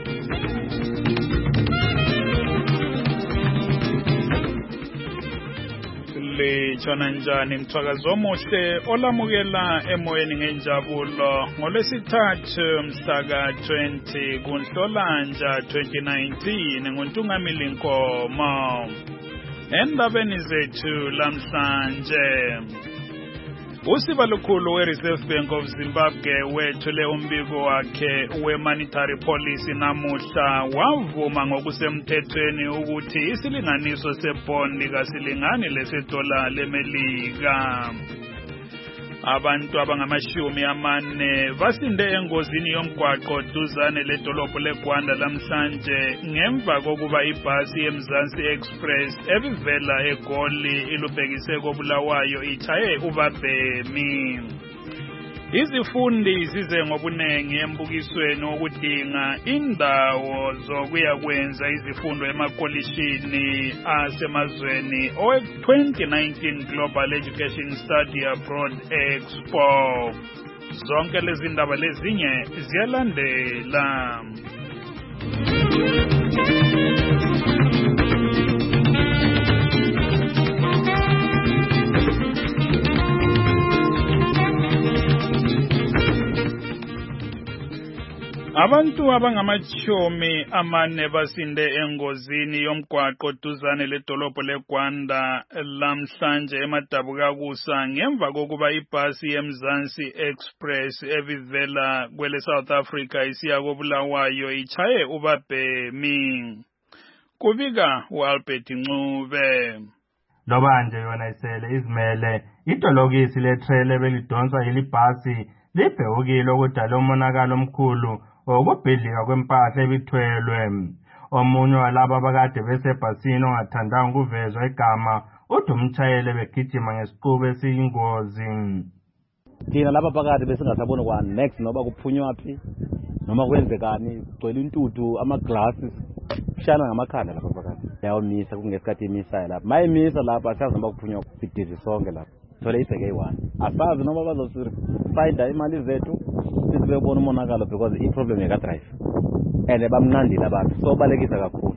Litshona njani mthwakazi omuhle olamukela emoyeni ngenjabulo ngolwesithathu mhlaka twenty kuNhlolanja twenty nineteen nguNtungamili Nkomo. Endabeni zethu lamhlanje, usiba lukhulu we-Reserve Bank of Zimbabwe wethule umbiko wakhe we-monetary policy namuhla, wavuma ngokusemthethweni ukuthi isilinganiso sebhondi kasilingani lesedola lemelika. Abantu abangamashumi amane basinde engozini yomgwaqo duzane ledolobho leGwanda lamhlanje ngemva kokuba ibhasi yeMzansi Express ebivela eGoli ilubhekise koBulawayo ithaye ubabhemi. Izifundi zize ngobunengi embukisweni wokudinga indawo zokuya kwenza izifundo emakolishini asemazweni owe twenty nineteen Global Education Study Abroad Expo. Zonke lezi ndaba lezinye ziyalandela. Abantu abangamachumi amane basinde engozini yomgwaqo duzane ledolobho leGwanda lamhlanje eMadabukakusa ngemva kokuba ibhasi yeMzansi Express ebivela kwele South Africa isiya koBulawayo ichaye ubabhemi. Kubika uAlbert Ncube. Loba nje yona isele izimele idolokisi letrele belidonsa yilibhasi libhekile ukudala umonakalo omkhulu okubhidlika kwempahla ebithwelwe. Omunye walabo abakade besebhasini ongathandanga ukuvezwa igama uthi umtshayeli begijima ngesiqubu esiyingozi. Thina lapha phakathi besingasaboni kwa next noba kuphunywa phi noma kwenzekani, kugcwele intuthu, ama-glasses kushana ngamakhanda lapha phakathi. Yawumisa kungesikhathi imisayo lapha. Mayimisa lapha asazi noma kuphunywa sidizi sonke lapha. Thole ibheke eyi-one. Asazi noma bazosifayida imali zethu sizibebona umonakalo because i-problem yeka-drive. And bamnandile abantu. So balekisa kakhulu.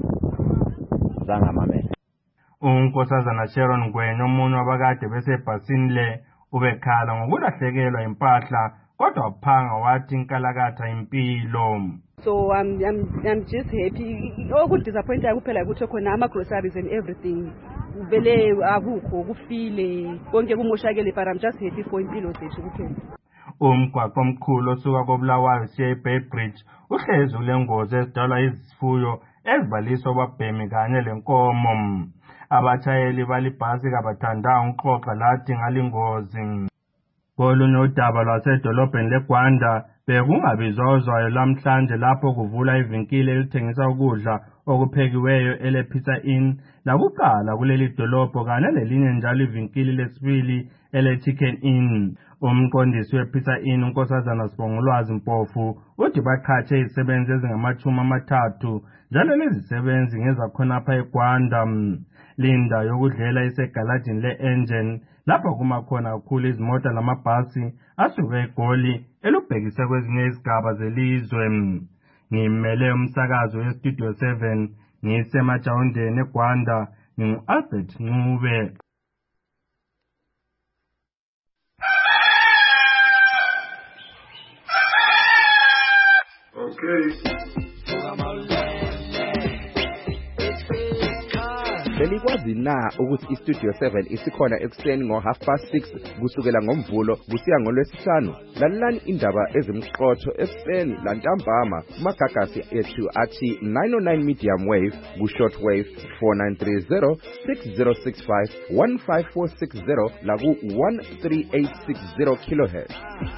Zange amamele. uNkosazana Sharon Ngwenya omunye wabakade besebhasini le ubekhala ngokulahlekelwa impahla kodwa waphanga wathi inkalakatha impilo. So I'm I'm I'm just happy. Oku disappointed kuphela ukuthi khona ama groceries and everything. Vele akukho kufile konke kumoshakele, but I'm just happy for impilo zethu kuphela. Umgwaqo omkhulu osuka koBulawayo siya eBay Bridge uhlezi ulengozi ezidalwa izifuyo ezibaliswa ababhemi kanye lenkomo. Abatshayeli balibhasi kabathandanga ukuxoxa lathi ngalingozi. Kolunye udaba lwasedolobheni leGwanda bekungabizwa ozwayo lamhlanje lapho kuvula ivinkili elithengisa ukudla okuphekiweyo elePizza Inn lakuqala kuleli dolobho kanye lelinye njalo ivinkili lesibili eleChicken Inn. Umqondisi wePizza Inn uNkosazana Sibongolwazi Mpofu uthi baqhatshe izisebenzi ezingamachumi amathathu njalo lezi zisebenzi ngezakhonapha eGwanda. Linda yokudlela isegalajini le-engine lapho kuma khona kakhulu izimota lamabhasi asuke eGoli elubhekise kwezinye izigaba zelizwe. Ngimele umsakazo weStudio seven ngisemajawundeni eGwanda ngingu-Albert Ncube. Leli belikwazi na ukuthi iStudio seven isikhona ekuseni ngo half past six kusukela ngomvulo kusiya ngolwesihlanu? Lalelani indaba ezimqotho ekuseni lantambama kumagagasi ethu athi nine oh nine medium wave ku shortwave four nine three zero six zero six five one five four six zero la ku one three eight six zero kilohertz.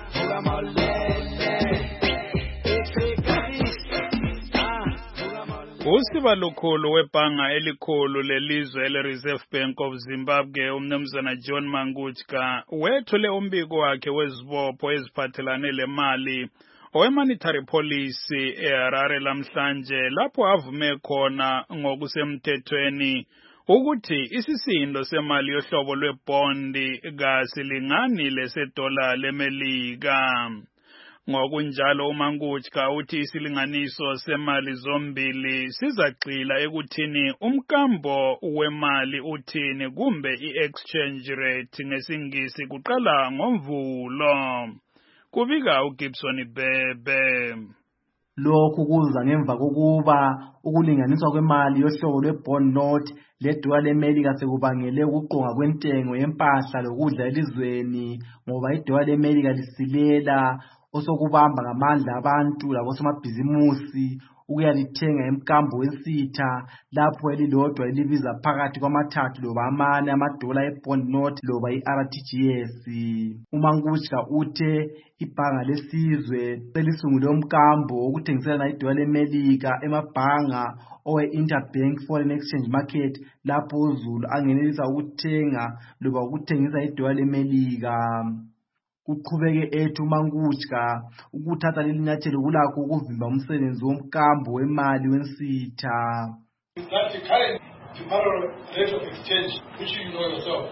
Usiba lukhulu webhanga elikhulu lelizwe le-Reserve Bank of Zimbabwe umnumzana John Mangudya wethule umbiko wakhe wezibopho eziphathelane lemali owe-monetary policy eHarare lamhlanje lapho avume khona ngokusemthethweni ukuthi isisindo semali yohlobo lwebondi kasilingani lesedola lemelika. Ngokunjalo uMangudya uthi isilinganiso semali zombili sizagxila ekuthini umkambo wemali uthini kumbe i-exchange rate ngesingisi kuqala ngomvulo. Kubika uGibson Bebe. Lokhu kuza ngemva kokuba ukulinganiswa kwemali yohlobo lwebond note ledola lemelika sekubangele ukuqonga kwentengo yempahla lokudla elizweni ngoba idola lemelika lisilela osokubamba ngamandla abantu labosomabhizimusi ukuyalithenga emkambo wensitha lapho elilodwa elibiza phakathi kwamathathu loba amane amadola ebond note loba i-R T G S. uMangudya uthe ibhanga lesizwe selisungule umkambo wokuthengiselana idola lemelika emabhanga owe-Interbank Foreign Exchange Market lapho uzulu angenelisa ukuthenga loba ukuthengisa idola lemelika. Uqhubeke ethi uMangudya ukuthatha lelinyathelo kulakho ukuvimba umsebenzi womkambo wemali wensitha. That the current parallel rate of exchange, which you know yourself,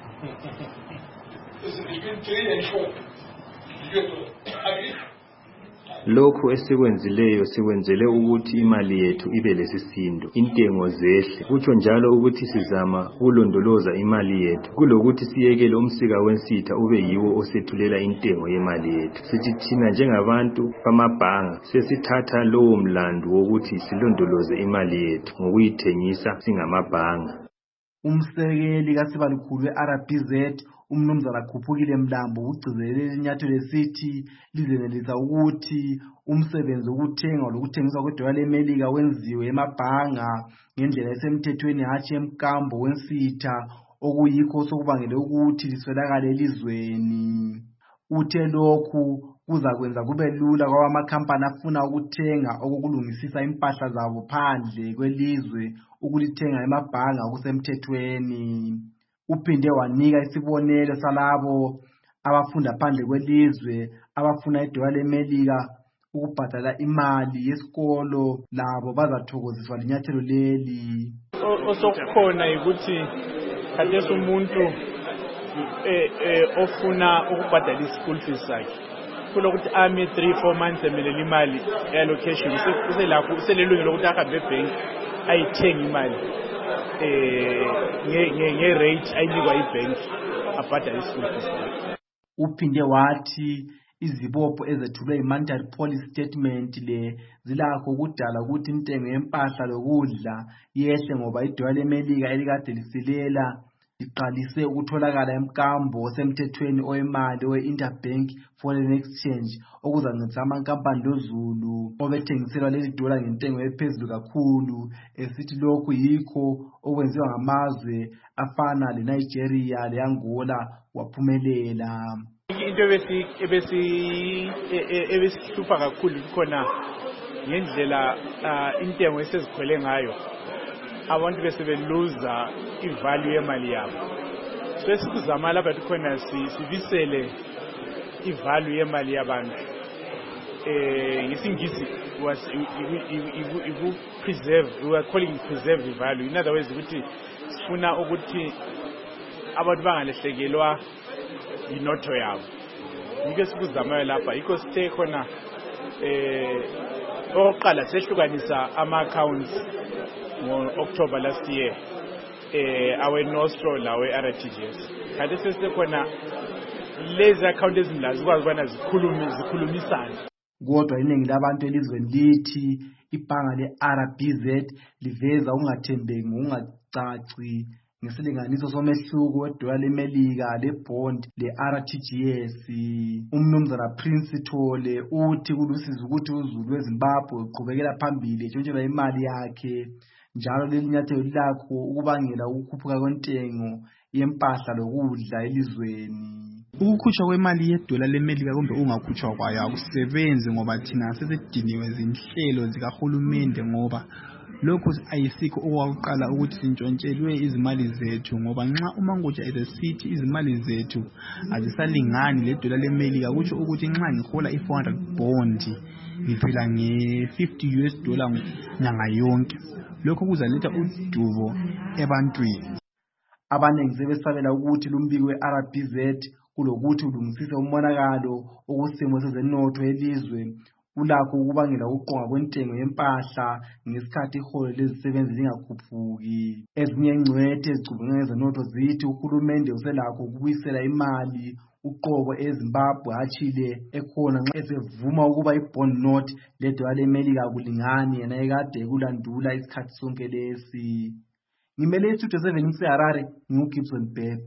is between three and four. You agree? Lokho esikwenzileyo sikwenzele ukuthi imali yethu ibe lesisindo, intengo zehle. Kutsho njalo ukuthi sizama ukulondoloza imali yethu kulokuthi siyekele umsika wensitha ube yiwo osethulela intengo yemali yethu. Sithi thina njengabantu bamabhanga sesithatha lowo mlando wokuthi silondoloze imali yethu ngokuyithengisa singamabhanga. Umsekeli kaSibalukhulu we-R B Z umnumzana Khuphukile Mlambo ugcizelele inyathelo lesithi lizenelisa ukuthi umsebenzi wokuthenga lokuthengisa kwedola lemelika wenziwe emabhanga ngendlela esemthethweni hatshi emkambo wensitha okuyikho sokubangele ukuthi liswelakale elizweni. Uthe lokhu kuzakwenza kube lula kwabamakhampani afuna ukuthenga okokulungisisa impahla zabo phandle kwelizwe ukulithenga emabhanga okusemthethweni. Uphinde wanika isibonelo salabo abafunda phandle kwelizwe abafuna idola lemelika ukubhadala imali yesikolo labo bazathokoziswa linyathelo leli. Osokukhona ukuthi khathesi umuntu ofuna ukubhadala i-school fees sakhe kulokuthi ame three four months emelela imali allocation uselapho uselelungelo ukuthi ahambe ebhenki ayithenga imali nge-rate ayinikwa ibhenki abhadala i-school fees. Uphinde wathi izibopho ezethulwe i-monetary policy statement le zilakho ukudala ukuthi intengo yempahla lokudla yehle ngoba idola lemelika elikade lisilela liqalise ukutholakala emkambo osemthethweni oyemali owe-Interbank Foreign Exchange okuzancedisa amankampani lozulu obethengiselwa leli dola ngentengo ephezulu kakhulu esithi lokhu yikho okwenziwa ngamazwe afana leNigeria leAngola waphumelela. Into ebesihlupha kakhulu khona ngendlela intengo esezikhwele ngayo abantu bese beluza ivalue yemali yabo. So esikuzama lapha khona sibisele ivalue yemali yabantu. Eh ngisingisi was iku preserve, we are calling preserve the value. In other words ukuthi sifuna ukuthi abantu bangalehlekelwa inotho yabo. Ngike sikuzama lapha iko stay khona eh oqala sehlukanisa ama accounts ngo October last year eh awe nostro lawe R T G S kade sesekhona lezi account ezinlazi kwazi bana zikhulumi zikhulumisana. Kodwa iningi labantu elizweni lithi ibhanga le-R B Z liveza ungathembeki asicaci ngesilinganiso somehluko wedola lemelika lebond le-R T G S. Umnumzana Prince Thole uthi kulusizi ukuthi uZulu weZimbabwe uqhubekela phambili etshontshelwa imali yakhe njalo leli nyathelo lakho ukubangela ukukhuphuka kwentengo yempahla lokudla elizweni. Ukukhutshwa kwemali yedola lemelika kumbe ungakhutshwa kwayo akusebenzi ngoba thina sesidiniwe zinhlelo zikahulumende, ngoba lokhu ayisikho okwakuqala ukuthi sintshontshelwe izimali zethu, ngoba nxa uMangoja esithi izimali zethu azisalingani ledola lemelika kutsho ukuthi nxa ngihola i-four hundred bond ngiphila nge-fifty U S dollar nyanga yonke. Lokho kuzaletha udubo ebantwini. Abanengi sebesabela ukuthi lumbiko we-R B Z kulokuthi ulungisise umonakalo okusimo sezenotho elizwe ulakho ukubangela ukuqonga kwentengo yempahla ngesikhathi iholo lezisebenzi lingakhuphuki. Ezinye ingcwethe ezicubungula ngezenotho zithi uhulumende uselakho ukubuyisela imali uqobo eZimbabwe atshile ekhona nxa esevuma ukuba i-bond note ledola lemelika akulingani yena ekade kulandula isikhathi sonke lesi. Ngimele istudio seven ngiseHarare, nginguGibson Bebe.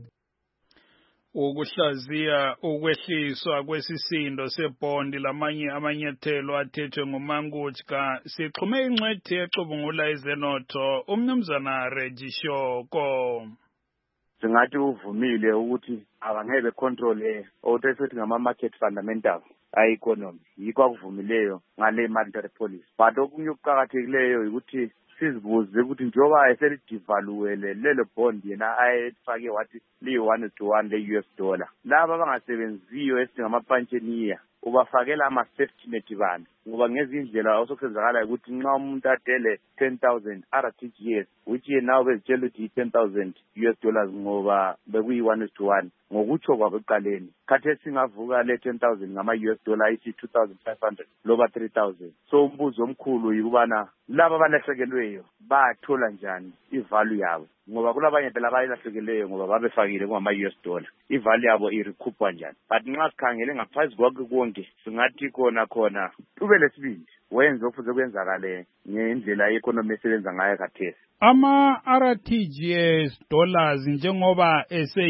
Ukuhlaziya ukwehliswa kwesisindo sebhondi lamanye amanyathelo athethwe nguMangutshka sixhume ingcwethi exubungula izenotho umnumzana Reggie Shoko. Singathi uvumile ukuthi abangeke control okuthi ngama-market fundamentals a-economy yikho akuvumileyo ngale monetary policy. But okunye okuqakathekileyo ukuthi sizibuze ukuthi njengoba eselidivaluwele lelo bond yena ayefake wathi liyi-one to one le-U S dollar, laba abangasebenziyo esingama-pensioner ubafakela ama-safety net bani, ngoba ngezindlela osokusenzakala ukuthi nxa umuntu adele ten thousand R T G S which yena ubezitshela ukuthi yi-ten thousand U S dollars ngoba bekuyi-one to one ngokutsho kwabo ekuqaleni. Khathesi singavuka le ten thousand ngama-U S dollar isi two thousand five hundred loba three thousand. So umbuzo omkhulu yikubana laba abalahlekelweyo bathola njani ivalue yabo, ngoba kulabanye phela abayilahlekelweyo ngoba babefakile ngama-U S dollar, ivalue yabo irecoupwa njani. But nxa sikhangele ngaphansi kwakho konke singathi khona khona ube lesibindi wenze okufuze kwenzakale ngendlela i-economy esebenza ngayo khathesi. Ama-R T G S dollars njengoba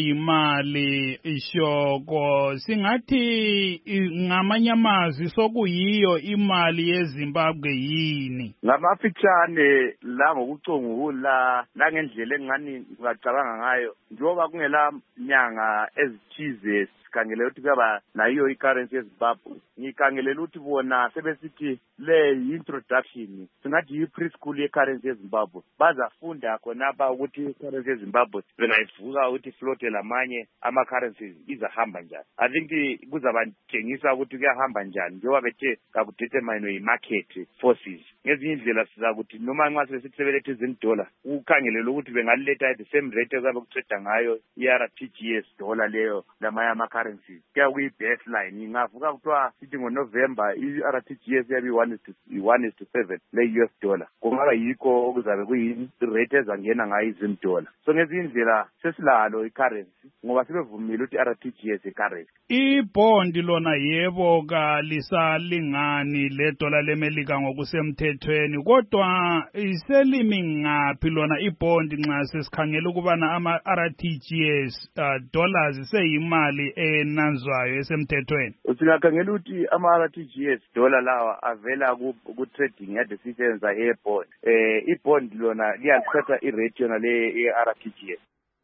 eseyimali ishoko singathi ngamanye amazwi sokuyiyo imali yeZimbabwe yini? Ngamafitshane la ngokucongula langendlela engani ngacabanga ngayo njengoba kungela nyanga ezithize sikhangele ukuthi kuyaba nayo i-currency yeZimbabwe. Ngikhangelela ukuthi bona sebesithi le introduction singathi yi-preschool ye-currency yeZimbabwe, bazafunda khonapha ukuthi i-currency yeZimbabwe bengayivuka ukuthi flote lamanye ama-currencies izahamba njani. I think kuzabatshengisa ukuthi kuyahamba njani njengoba bethe kakudetermine yi-market forces. Ngezinye indlela sizakuthi noma nxa sesithi sebelethe izindollar ukhangelela ukuthi bengaliletha at the same rate ekuyabe kutrade ngayo i-R T G S dollar leyo lamanye ama-currencies. Kuya kuyi-baseline ingavuka kuthiwa sithi ngoNovember i-R T G S yabe one is to seven le-U S dollar, kungaba yikho okuzabe kuyi-rate ezangena ngayo izindollar. So ngezinye indlela sesilalo i-currency ngoba sebevumile ukuthi i-R T G S i-currency. Ibhondi lona yebo kalisalingani ledola lemelika ngokusemthethweni, kodwa iselimi ngaphi lona ibhondi nxa sesikhangela ukubana ama-R T G S uh, dollars seyimali enanzwayo esemthethweni? Singakhangela ukuthi ama-R T G S dollar lawa avela ku-trading yade sisenza e-bond. Eh i-bond lona liyalithatha i-rate yona le-R T G S.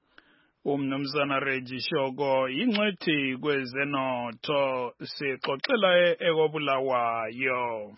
Umnumzana Reggie Shoko ingcwethi kwezenotho sixoxela ekobulawayo.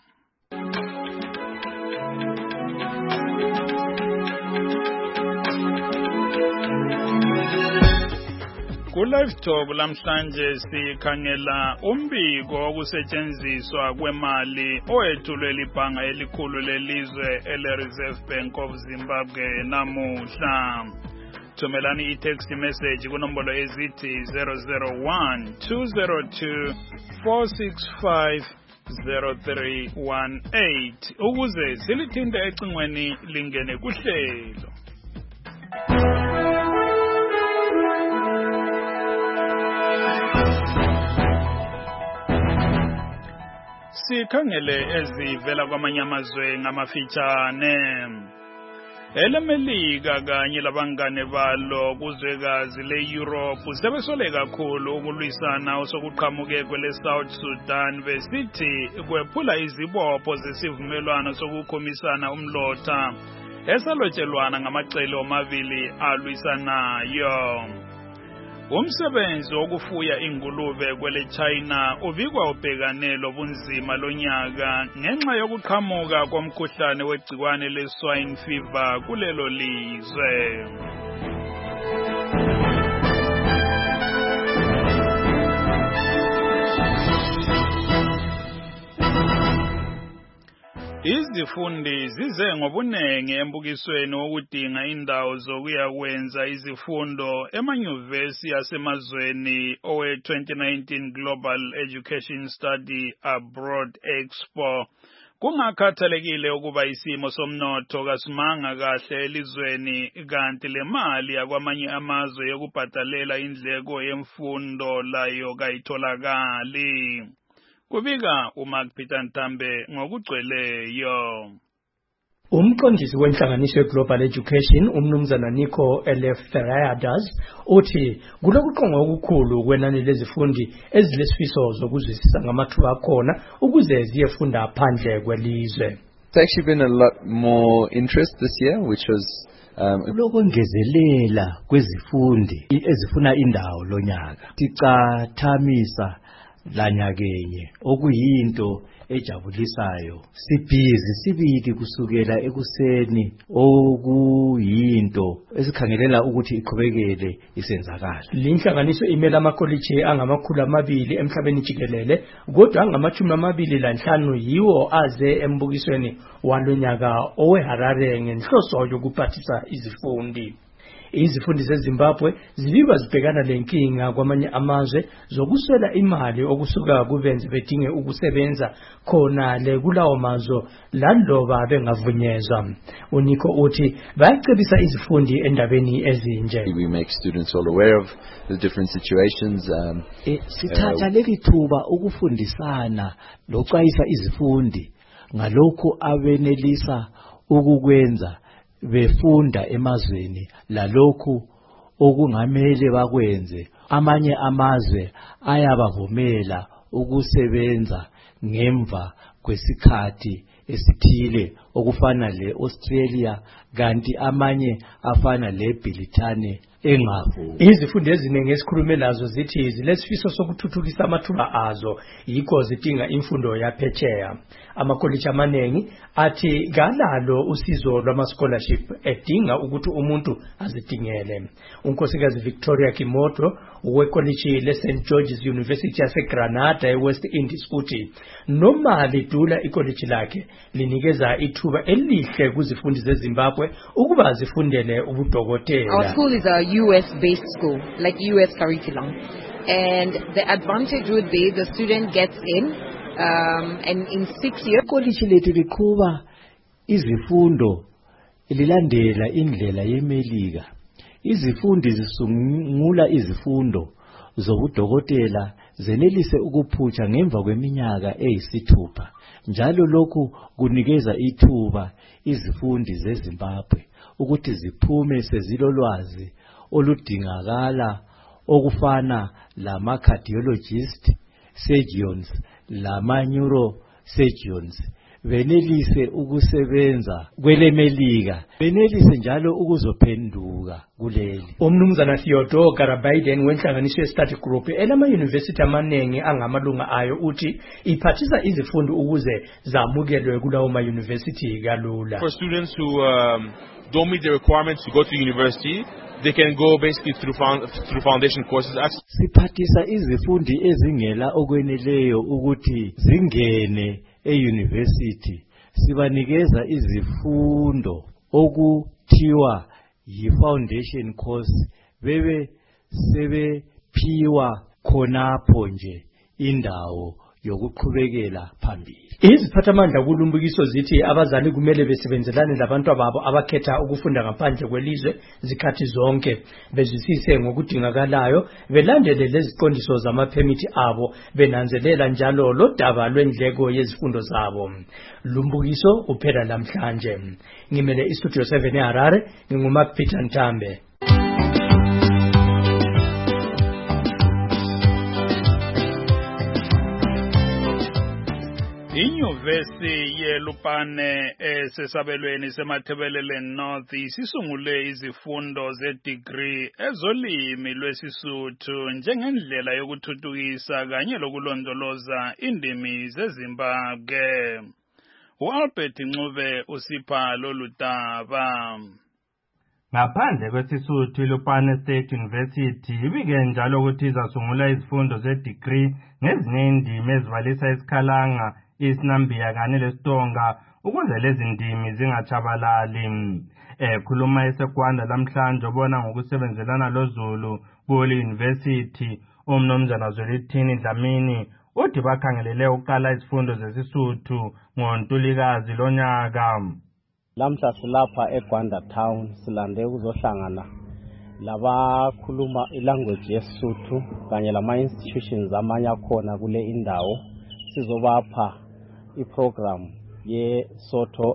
Ku-Live Talk lamhlanje sikhangela umbiko wokusetshenziswa kwemali owethulwe libhanga elikhulu lelizwe ele-Reserve Bank of Zimbabwe namuhla. Thumelani i-text message kunombolo ezithi zero zero one two zero two four six five zero three one eight ukuze silithinte ecingweni lingene kuhlelo. Sikhangele ezivela kwamanye amazwe ngamafitshane. elemelika kanye labangane balo kuzwekazi le-Europe sebesole kakhulu ukulwisana osokuqhamuke kwele South Sudan besithi kwephula izibopho zesivumelwano sokukhomisana umlotha esalotshelwana ngamacele omabili alwisanayo. Umsebenzi wokufuya ingulube kwele China ubikwa ubhekane lobunzima lonyaka ngenxa yokuqhamuka komkhuhlane wegciwane le-swine fever kulelo lizwe. Izifundi zize ngobunenge embukisweni wokudinga indawo zokuya kwenza izifundo emanyuvesi yasemazweni owe twenty nineteen Global Education Study Abroad Expo. Kungakhathalekile ukuba isimo somnotho kasimanga kahle elizweni kanti le mali yakwamanye amazwe yokubhadalela indleko yemfundo layo kayitholakali. Kubika uMark Peter Ntambe ngokugcweleyo. Umqondisi wenhlanganiso ye-Global Education umnumzana Nico Eleftheriadis uthi kulokuqonga okukhulu kwenani lezifundi ezilesifiso zokuzwisisa ngamathuba akhona ukuze ziyefunda phandle kwelizwe. It's actually been a lot more interest this year, which was um lokongezelela kwezifundi ezifuna indawo lonyaka. Ticathamisa lanyakenye okuyinto ejabulisayo. Sibhizi sibili kusukela ekuseni okuyinto esikhangelela ukuthi iqhubekele isenzakala. Linhlanganiso imela amakoliji angamakhulu amabili emhlabeni jikelele kodwa angamachumi amabili lanhlanu yiwo aze embukisweni walonyaka oweHarare ngenhloso yokuphathisa izifundi. Izifundi zeZimbabwe zibikwa zibhekana lenkinga kwamanye amazwe zokuswela imali okusuka kubenze bedinge ukusebenza khona le kulawo mazwe laloba bengavunyezwa. Uniko uthi bayacebisa izifundi endabeni ezinje. We make students all aware of the different situations. Um, e, sithatha uh, leli thuba ukufundisana lokuxwayisa izifundi ngalokho abenelisa ukukwenza befunda emazweni lalokhu okungamele bakwenze. Amanye amazwe ayabavumela ukusebenza ngemva kwesikhathi esithile okufana le-Australia kanti amanye afana le-Britane engavu. Izifundi eziningi esikhulume lazo zithi zilesifiso sokuthuthukisa amathuba azo yikho zidinga imfundo yaphetsheya. Amakoliji amaningi athi kalalo usizo lwama-scholarship edinga ukuthi umuntu azidingele. Unkosikazi Victoria Kimoto wekoliji le-Saint George's University yaseGranada e-West Indies uthi noma lidula ikoliji lakhe linikeza ithuba elihle kuzifundi zeZimbabwe ukuba zifundele ubudokotela. Our school is a U S-based school, like U S curriculum. And the advantage would be the student gets in, um, and in six years... College lethu liqhuba izifundo lilandela indlela yemelika. Izifundi zisungula izifundo zobudokotela zenelise ukuphutsha ngemva kweminyaka eyisithupha. Njalo lokhu kunikeza ithuba izifundi zeZimbabwe ukuthi ziphume sezilolwazi oludingakala okufana lama cardiologist, surgeons, lama neurosurgeons benelise ukusebenza kwelemelika, benelise njalo ukuzophenduka kuleli. Umnumzana Theodore Garabayden wenhlanganiso ye-study group elama university amanengi angamalunga ayo uthi iphathisa izifundo ukuze zamukelwe kulawo ma university kalula. For students who um, don't meet the requirements to go to university, they can go basically through found, through foundation courses. Siphathisa izifundi ezingela okweneleyo ukuthi zingene e-university. Sibanikeza izifundo okuthiwa yi-foundation course bebe sebephiwa khonapho nje indawo yokuqhubekela phambili. Iziphathamandla kulumbukiso zithi abazali kumele besebenzelane labantu ababo abakhetha ukufunda ngaphandle kwelizwe zikhathi zonke, bezwisise ngokudingakalayo, belandele leziqondiso zamaphemithi abo, benanzelela njalo lodaba lwendleko yezifundo zabo. Lumbukiso uphela namhlanje. Ngimele iStudio seven eHarare, nginguMark Peter Ntambe. Inyuvesi yeLupane esesabelweni seMathebelele North isisungule izifundo ze-degree ezolimi lwesisuthu njengendlela yokuthuthukisa kanye lokulondoloza indimi zeZimbabwe. U-Albert Ncube usipha lolu daba. Ngaphandle kwesisuthu iLupane State University ibike njalo ukuthi izasungula izifundo ze-degree ngezinye indimi ezibalisa isikhalanga, isinambiya kanye lestonga ukuze lezi ndimi zingachabalali. Ekhuluma eseGwanda lamhlanje obona ngokusebenzelana loZulu kule university, umnumzana Zwelithini Dlamini uthi bakhangelele ukuqala izifundo zesisuthu ngoNtulikazi lonyaka. Lamhla silapha eGwanda town silande ukuzohlangana labakhuluma ilanguage yesisuthu kanye lama institutions amanye akhona kule indawo, sizobapha iprogram ye Sotho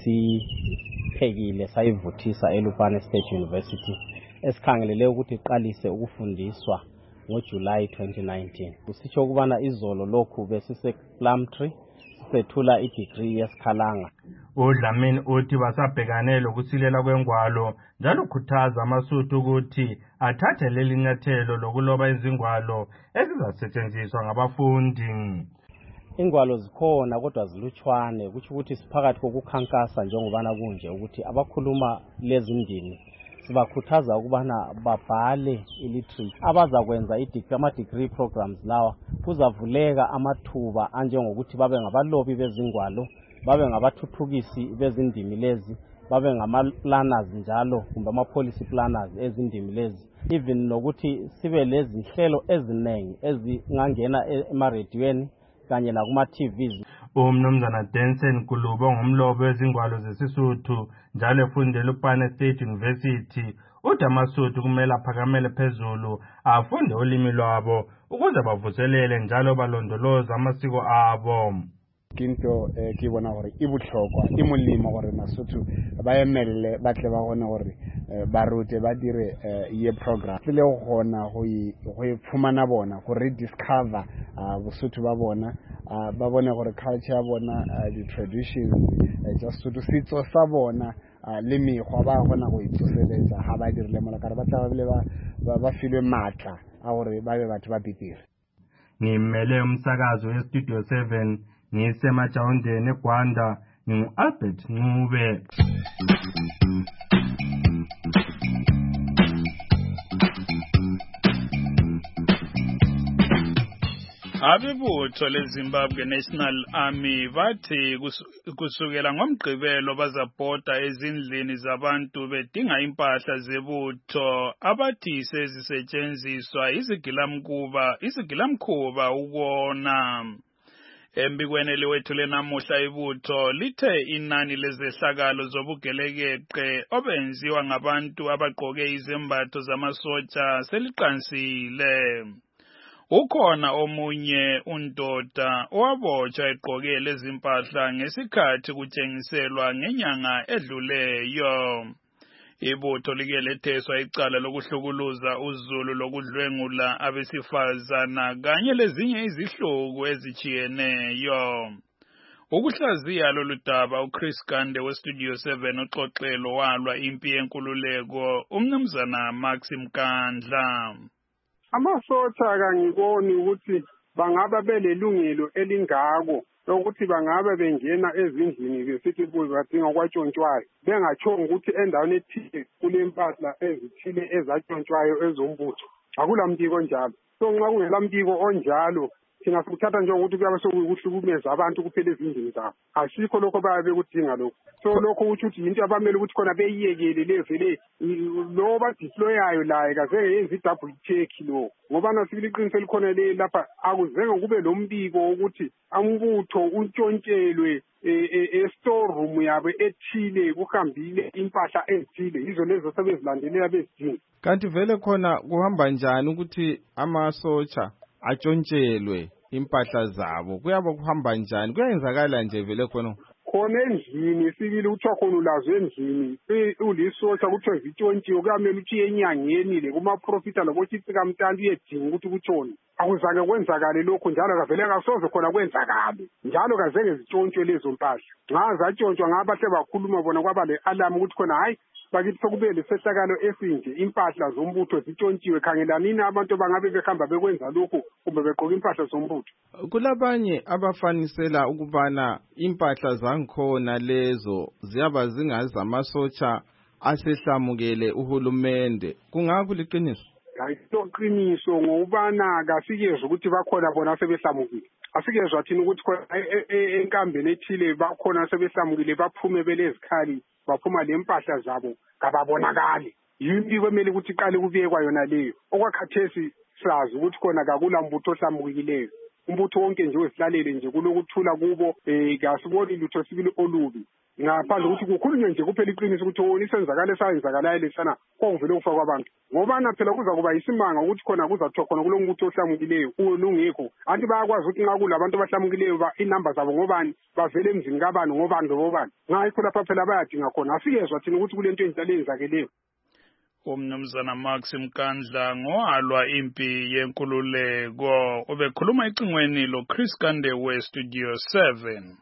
esesiphekile sayivuthisa eLupane State University esikhangelele ukuthi iqalise ukufundiswa ngoJuly twenty nineteen. Kusitsho ukubana izolo lokhu besise Plumtree sethula i-degree yesikhalanga. uDlamini uthi basabhekane lokusilela kwengwalo njalo ukhuthaza amasuthu ukuthi athathe leli nyathelo lokuloba izingwalo ezizasetshenziswa ngabafundi. Ingwalo zikhona kodwa zilutshwane, kuthi ukuthi siphakathi kokukhankasa njengobana kunje ukuthi abakhuluma lezi ndimi sibakhuthaza ukubana babhale illiterate abazakwenza i-degree ama-degree programs lawa kuzavuleka amathuba anjengokuthi babe ngabalobi bezingwalo, babe ngabathuthukisi bezindimi lezi, babe ngama-planners njalo kumbe ama-policy planners ezindimi lezi, even nokuthi sibe lezi nhlelo ezinengi ezingangena emarediyweni kanye nakuma-T Vs. Umnumzana Denson Kulubo ngumlobo wezingwalo zesisuthu njalo efundela eLupane State University uthi amasuthu kumele aphakamele phezulu afunde ulimi lwabo ukuze bavuselele njalo balondoloza amasiko abo. Kinto eh ke bona gore e botlhokwa e molemo gore Masotho ba emelele ba tle ba gone gore ba rute ba dire ye program le go gona go go ifumana bona go rediscover Bosotho ba bona ba bone gore culture ya bona the traditions just to setso sa bona le mekgwa ba gona go itsoseletsa ha ba dirile molakare ba tla ba ba filwe matla a gore ba be batho ba bitire. Ngimele umsakazo weStudio seven ngisemajawundeni eGwanda ngingu-Albert Ncube. Abebutho leZimbabwe National Army bathi kusukela ngomgqibelo bazabhoda ezindlini zabantu bedinga impahla zebutho abathi sezisetshenziswa izigilamkhuba izigilamkhuba ukona. Embikweni eliwethule namuhla ibutho lithe inani lezehlakalo zobugelekeqe obenziwa ngabantu abagqoke izembatho zamasotsha seliqansile. Ukhona omunye undoda owabotshwa egqoke lezi mpahla ngesikhathi kutshengiselwa ngenyanga edluleyo. Ibutho like letheswa icala lokuhlukuluza uZulu lokudlwengula abesifazana kanye lezinye izihluku ezichiyeneyo. Ukuhlaziya lolu daba uChris Gande weStudio seven uxoxelo walwa impi yenkululeko umnumzana Maxim Kandla. Amasotha kangiboni ukuthi bangaba belelungelo elingako ukuthi bangabe bengena ezindlini besithi badinga okwatshontshwayo bengatshongo ukuthi endaweni ethile kulempahla ezithile ezatshontshwayo ezombutho. Akula mbiko njalo. So nxa kungela mbiko onjalo thina sikuthatha njengokuthi kuyabe sokuhlukumeza abantu kuphela ezindlini zabo. Asikho lokho bayabe bekudinga lokho. So lokho uthi uthi into abamele ukuthi khona beyiyekele levele lo badeployayo laye kaze yenza i-double check lo. Ngoba nasikile iqiniso elikhona le lapha akuzenge kube lo mbiko ukuthi ambutho untshontshelwe e-store room yabo ethile kuhambile impahla ezithile izo lezo sebezilandelela bezidinga. Kanti vele khona kuhamba njani ukuthi amasotsha atshontshelwe impahla zabo? Kuyaba kuhamba njani? Kuyenzakala nje vele khona khona endlini sibili uthiwa khona ulazo endlini ulisotsha kuthiwa zitshontshiwe kuyamele uthi enyangeni le kuma-profita lobothitsi kamntanti uyedinga ukuthi kutshone. Akuzange kwenzakale lokho njalo kavele kasoze khona kwenzakale njalo kazenge zitshontshwe lezo mpahla. Nxa zatshontshwa ngabahle bakhuluma bona kwaba le-alamu ukuthi khona hayi bakithi sokube lesehlakalo esinje impahla zombutho zitshontshiwe khangelanini abantu bangabe behamba bekwenza lokho kumbe begqoka impahla zombutho. Kulabanye abafanisela ukubana impahla zangikhona lezo ziyaba zingazamasotsha asehlamukele uhulumende. Kungakho liqiniso? Ayiqiniso ngobana kasikezwe ukuthi bakhona bona sebehlamukile. Asikezwe thina ukuthi khona enkambeni ethile bakhona sebehlamukile baphume belezikhali baphuma lempahla zabo kababonakali. Yimpi kwemele ukuthi iqale kubiyekwa yona leyo. Okwakhathesi sazi ukuthi khona kakula mbutho ohlamukileyo. Umbutho wonke nje wesilalele nje kulokuthula kubo eh kasiboni lutho sibili olubi. Ngaphandle ukuthi kukhulunywe nje kuphela iqiniso ukuthi wona isenzakala esayenzakalayo lesana kwavele kufa kwabantu. Ngoba na phela kuza kuba isimanga ukuthi khona kuzathiwa khona kulomuntu ohlamukileyo ulungekho. Anti bayakwazi ukuthi nxa kulabantu abahlamukileyo inamba zabo ngobani bavele emzini kabani ngobani lobani. Ngakho lapha phela bayadinga khona. Asikezwe thina ukuthi kulento enjalo eyenzakeleyo. Umnumzana Max Mkandla ngoalwa impi yenkululeko ubekhuluma icingweni lo Chris Kande we Studio seven.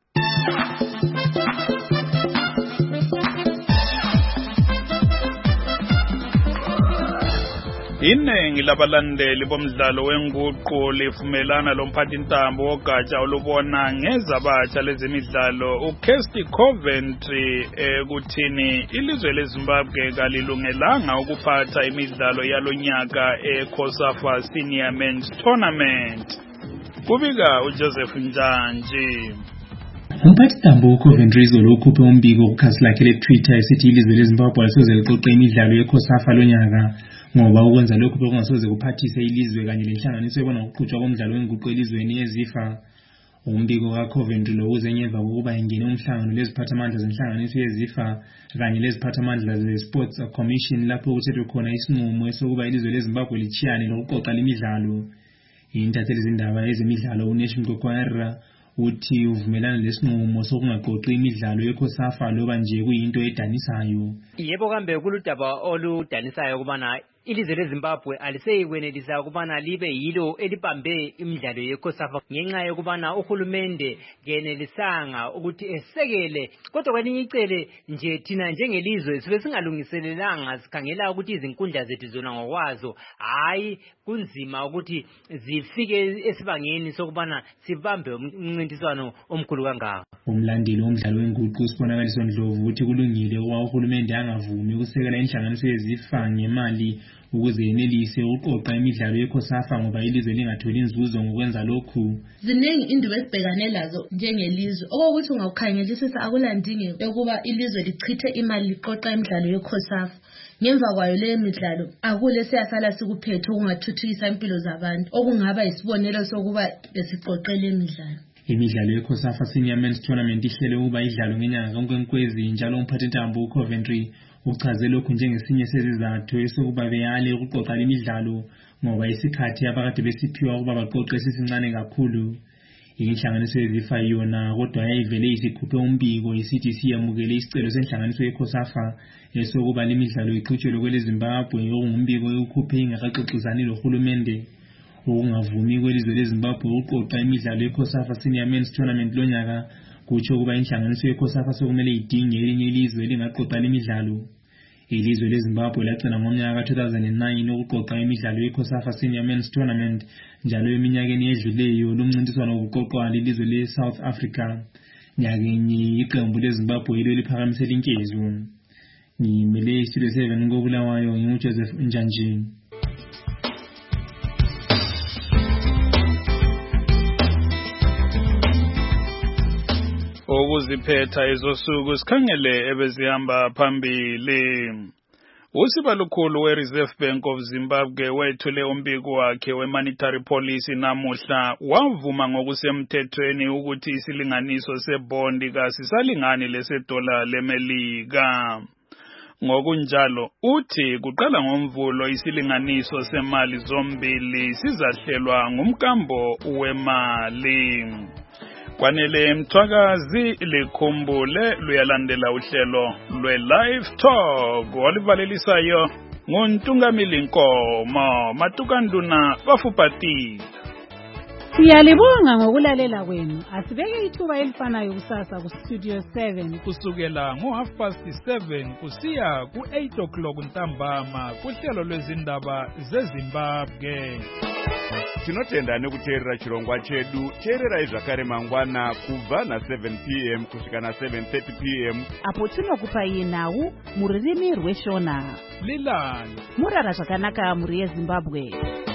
Iningi labalandeli bomdlalo wenguqu livumelana lomphathintambo wogatsha olubona ngezabatsha lezemidlalo uKirsty Coventry ekuthini ilizwe leZimbabwe kalilungelanga ukuphatha imidlalo yalonyaka eCOSAFA Senior Men's Tournament. Kubika uJoseph Njanji. Umphathintambo weCoventry izolo ukhuphe umbiko kukhasi lakhe leTwitter esithi ilizwe leZimbabwe alisoze liqoqe imidlalo yeCOSAFA lonyaka ngoba ukwenza lokhu bekungasoze kuphathise ilizwe kanye lenhlanganiso ebona ukuqhutshwa komdlalo wenguqu elizweni yezifa. Umbiko kaCoventry lo uze ngemva kokuba ingene umhlangano leziphathamandla zenhlanganiso yezifa kanye leziphathamandla zeSports Commission lapho kuthethwe khona isinqumo esokuba ilizwe leZimbabwe lichiyane lokuqoqa lemidlalo. Intatheli zindaba ezemidlalo uNesh Mgogwara uthi uvumelana lesinqumo sokungaqoqi imidlalo yeCOSAFA loba nje kuyinto edanisayo. Yebo kambe kuludaba oludanisayo kubana ilizwe leZimbabwe aliseyikwenelisa ukubana libe yilo elibambe imidlalo yeCOSAFA ngenxa yokubana uhulumende kenelisanga ukuthi esekele. Kodwa kwelinye icele nje thina njengelizwe sibe singalungiselelanga sikhangela ukuthi izinkundla zethu zona ngokwazo hayi kunzima ukuthi zifike esibangeni sokubana sibambe umncintiswano omkhulu kangaka. Umlandeli womdlalo wenguqu sibonakaliso Ndlovu uthi kulungile ukuba uhulumende angavumi ukusekela inhlanganiso yezifa ngemali ukuze yenelise ukuqoqa imidlalo yeCOSAFA ngoba ilizwe lingatholi inzuzo ngokwenza lokhu. Ziningi indaba esibhekane lazo njengelizwe okokuthi ungakukhangelisisa akulandingeko yokuba ilizwe lichithe imali liqoqa imidlalo yeCOSAFA. Ngemva kwayo le midlalo akule siyasala sikuphethe ukungathuthukisa impilo zabantu okungaba isibonelo sokuba besiqoqele imidlalo. Imidlalo yeCOSAFA Senior Men's Tournament ihlele ukuba idlalo ngenyanga kaNkwenkwezi njalo umphathintambo uCoventry uchaze lokhu njengesinye sezizathu esokuba beyale ukuqoqa imidlalo ngoba isikhathi abakade besiphiwa ukuba baqoqe sisincane kakhulu. Inhlanganiso yezifa yona kodwa yayivele isikhuphe umbiko isithi siyamukele isicelo senhlanganiso yeCOSAFA esokuba lemidlalo iqhutshwe kweleZimbabwe okungumbiko yokukhuphe ingakaxoxisani lohulumende. Ukungavumi kwelizwe leZimbabwe ukuqoqa imidlalo yeCOSAFA Senior Men's Tournament lonyaka kutsho ukuba inhlanganiso yeCOSAFA sokumele idinge elinye ilizwe elingaqoqa lemidlalo. Ilizwe leZimbabwe lagcina ngomnyaka ka-two thousand nine ukuqoqa imidlalo yeCOSAFA Senior Men's Tournament njalo eminyakeni edluleyo lomncintiswano wokuqoqwa lelizwe leSouth Africa. Nyakenye iqembu leZimbabwe yilo liphakamisela inkezo. Ngimele iStudio seven koBulawayo nginguJoseph Njanji. Ukuziphetha ezosuku sikhangele ebezihamba phambili. Usibalukhulu we-Reserve Bank of Zimbabwe wethule umbiko wakhe we-monetary policy namuhla wavuma ngokusemthethweni ukuthi isilinganiso sebondi kasisalingani lesedola lemelika. Ngokunjalo uthi kuqala ngomvulo isilinganiso semali zombili sizahlelwa ngumkambo wemali. Kwanele Mthwakazi likhumbule luyalandela uhlelo lwe-Live Talk olivalelisayo nguNtungamili Nkomo Matukanduna Bafupati. Siyalibonga ngokulalela kwenu. Asibeke ithuba elifanayo kusasa ku Studio seven kusukela ngo half past seven kusiya ku eight o'clock ntambama kuhlelo lwezindaba zeZimbabwe. Tinotenda nekuteerera chirongwa chedu. Teerera zvakare mangwana kubva na seven p m kusvika na seven thirty p m apo tinokupai nhau muririmi rweshona. Lilani murara zvakanaka muri yeZimbabwe.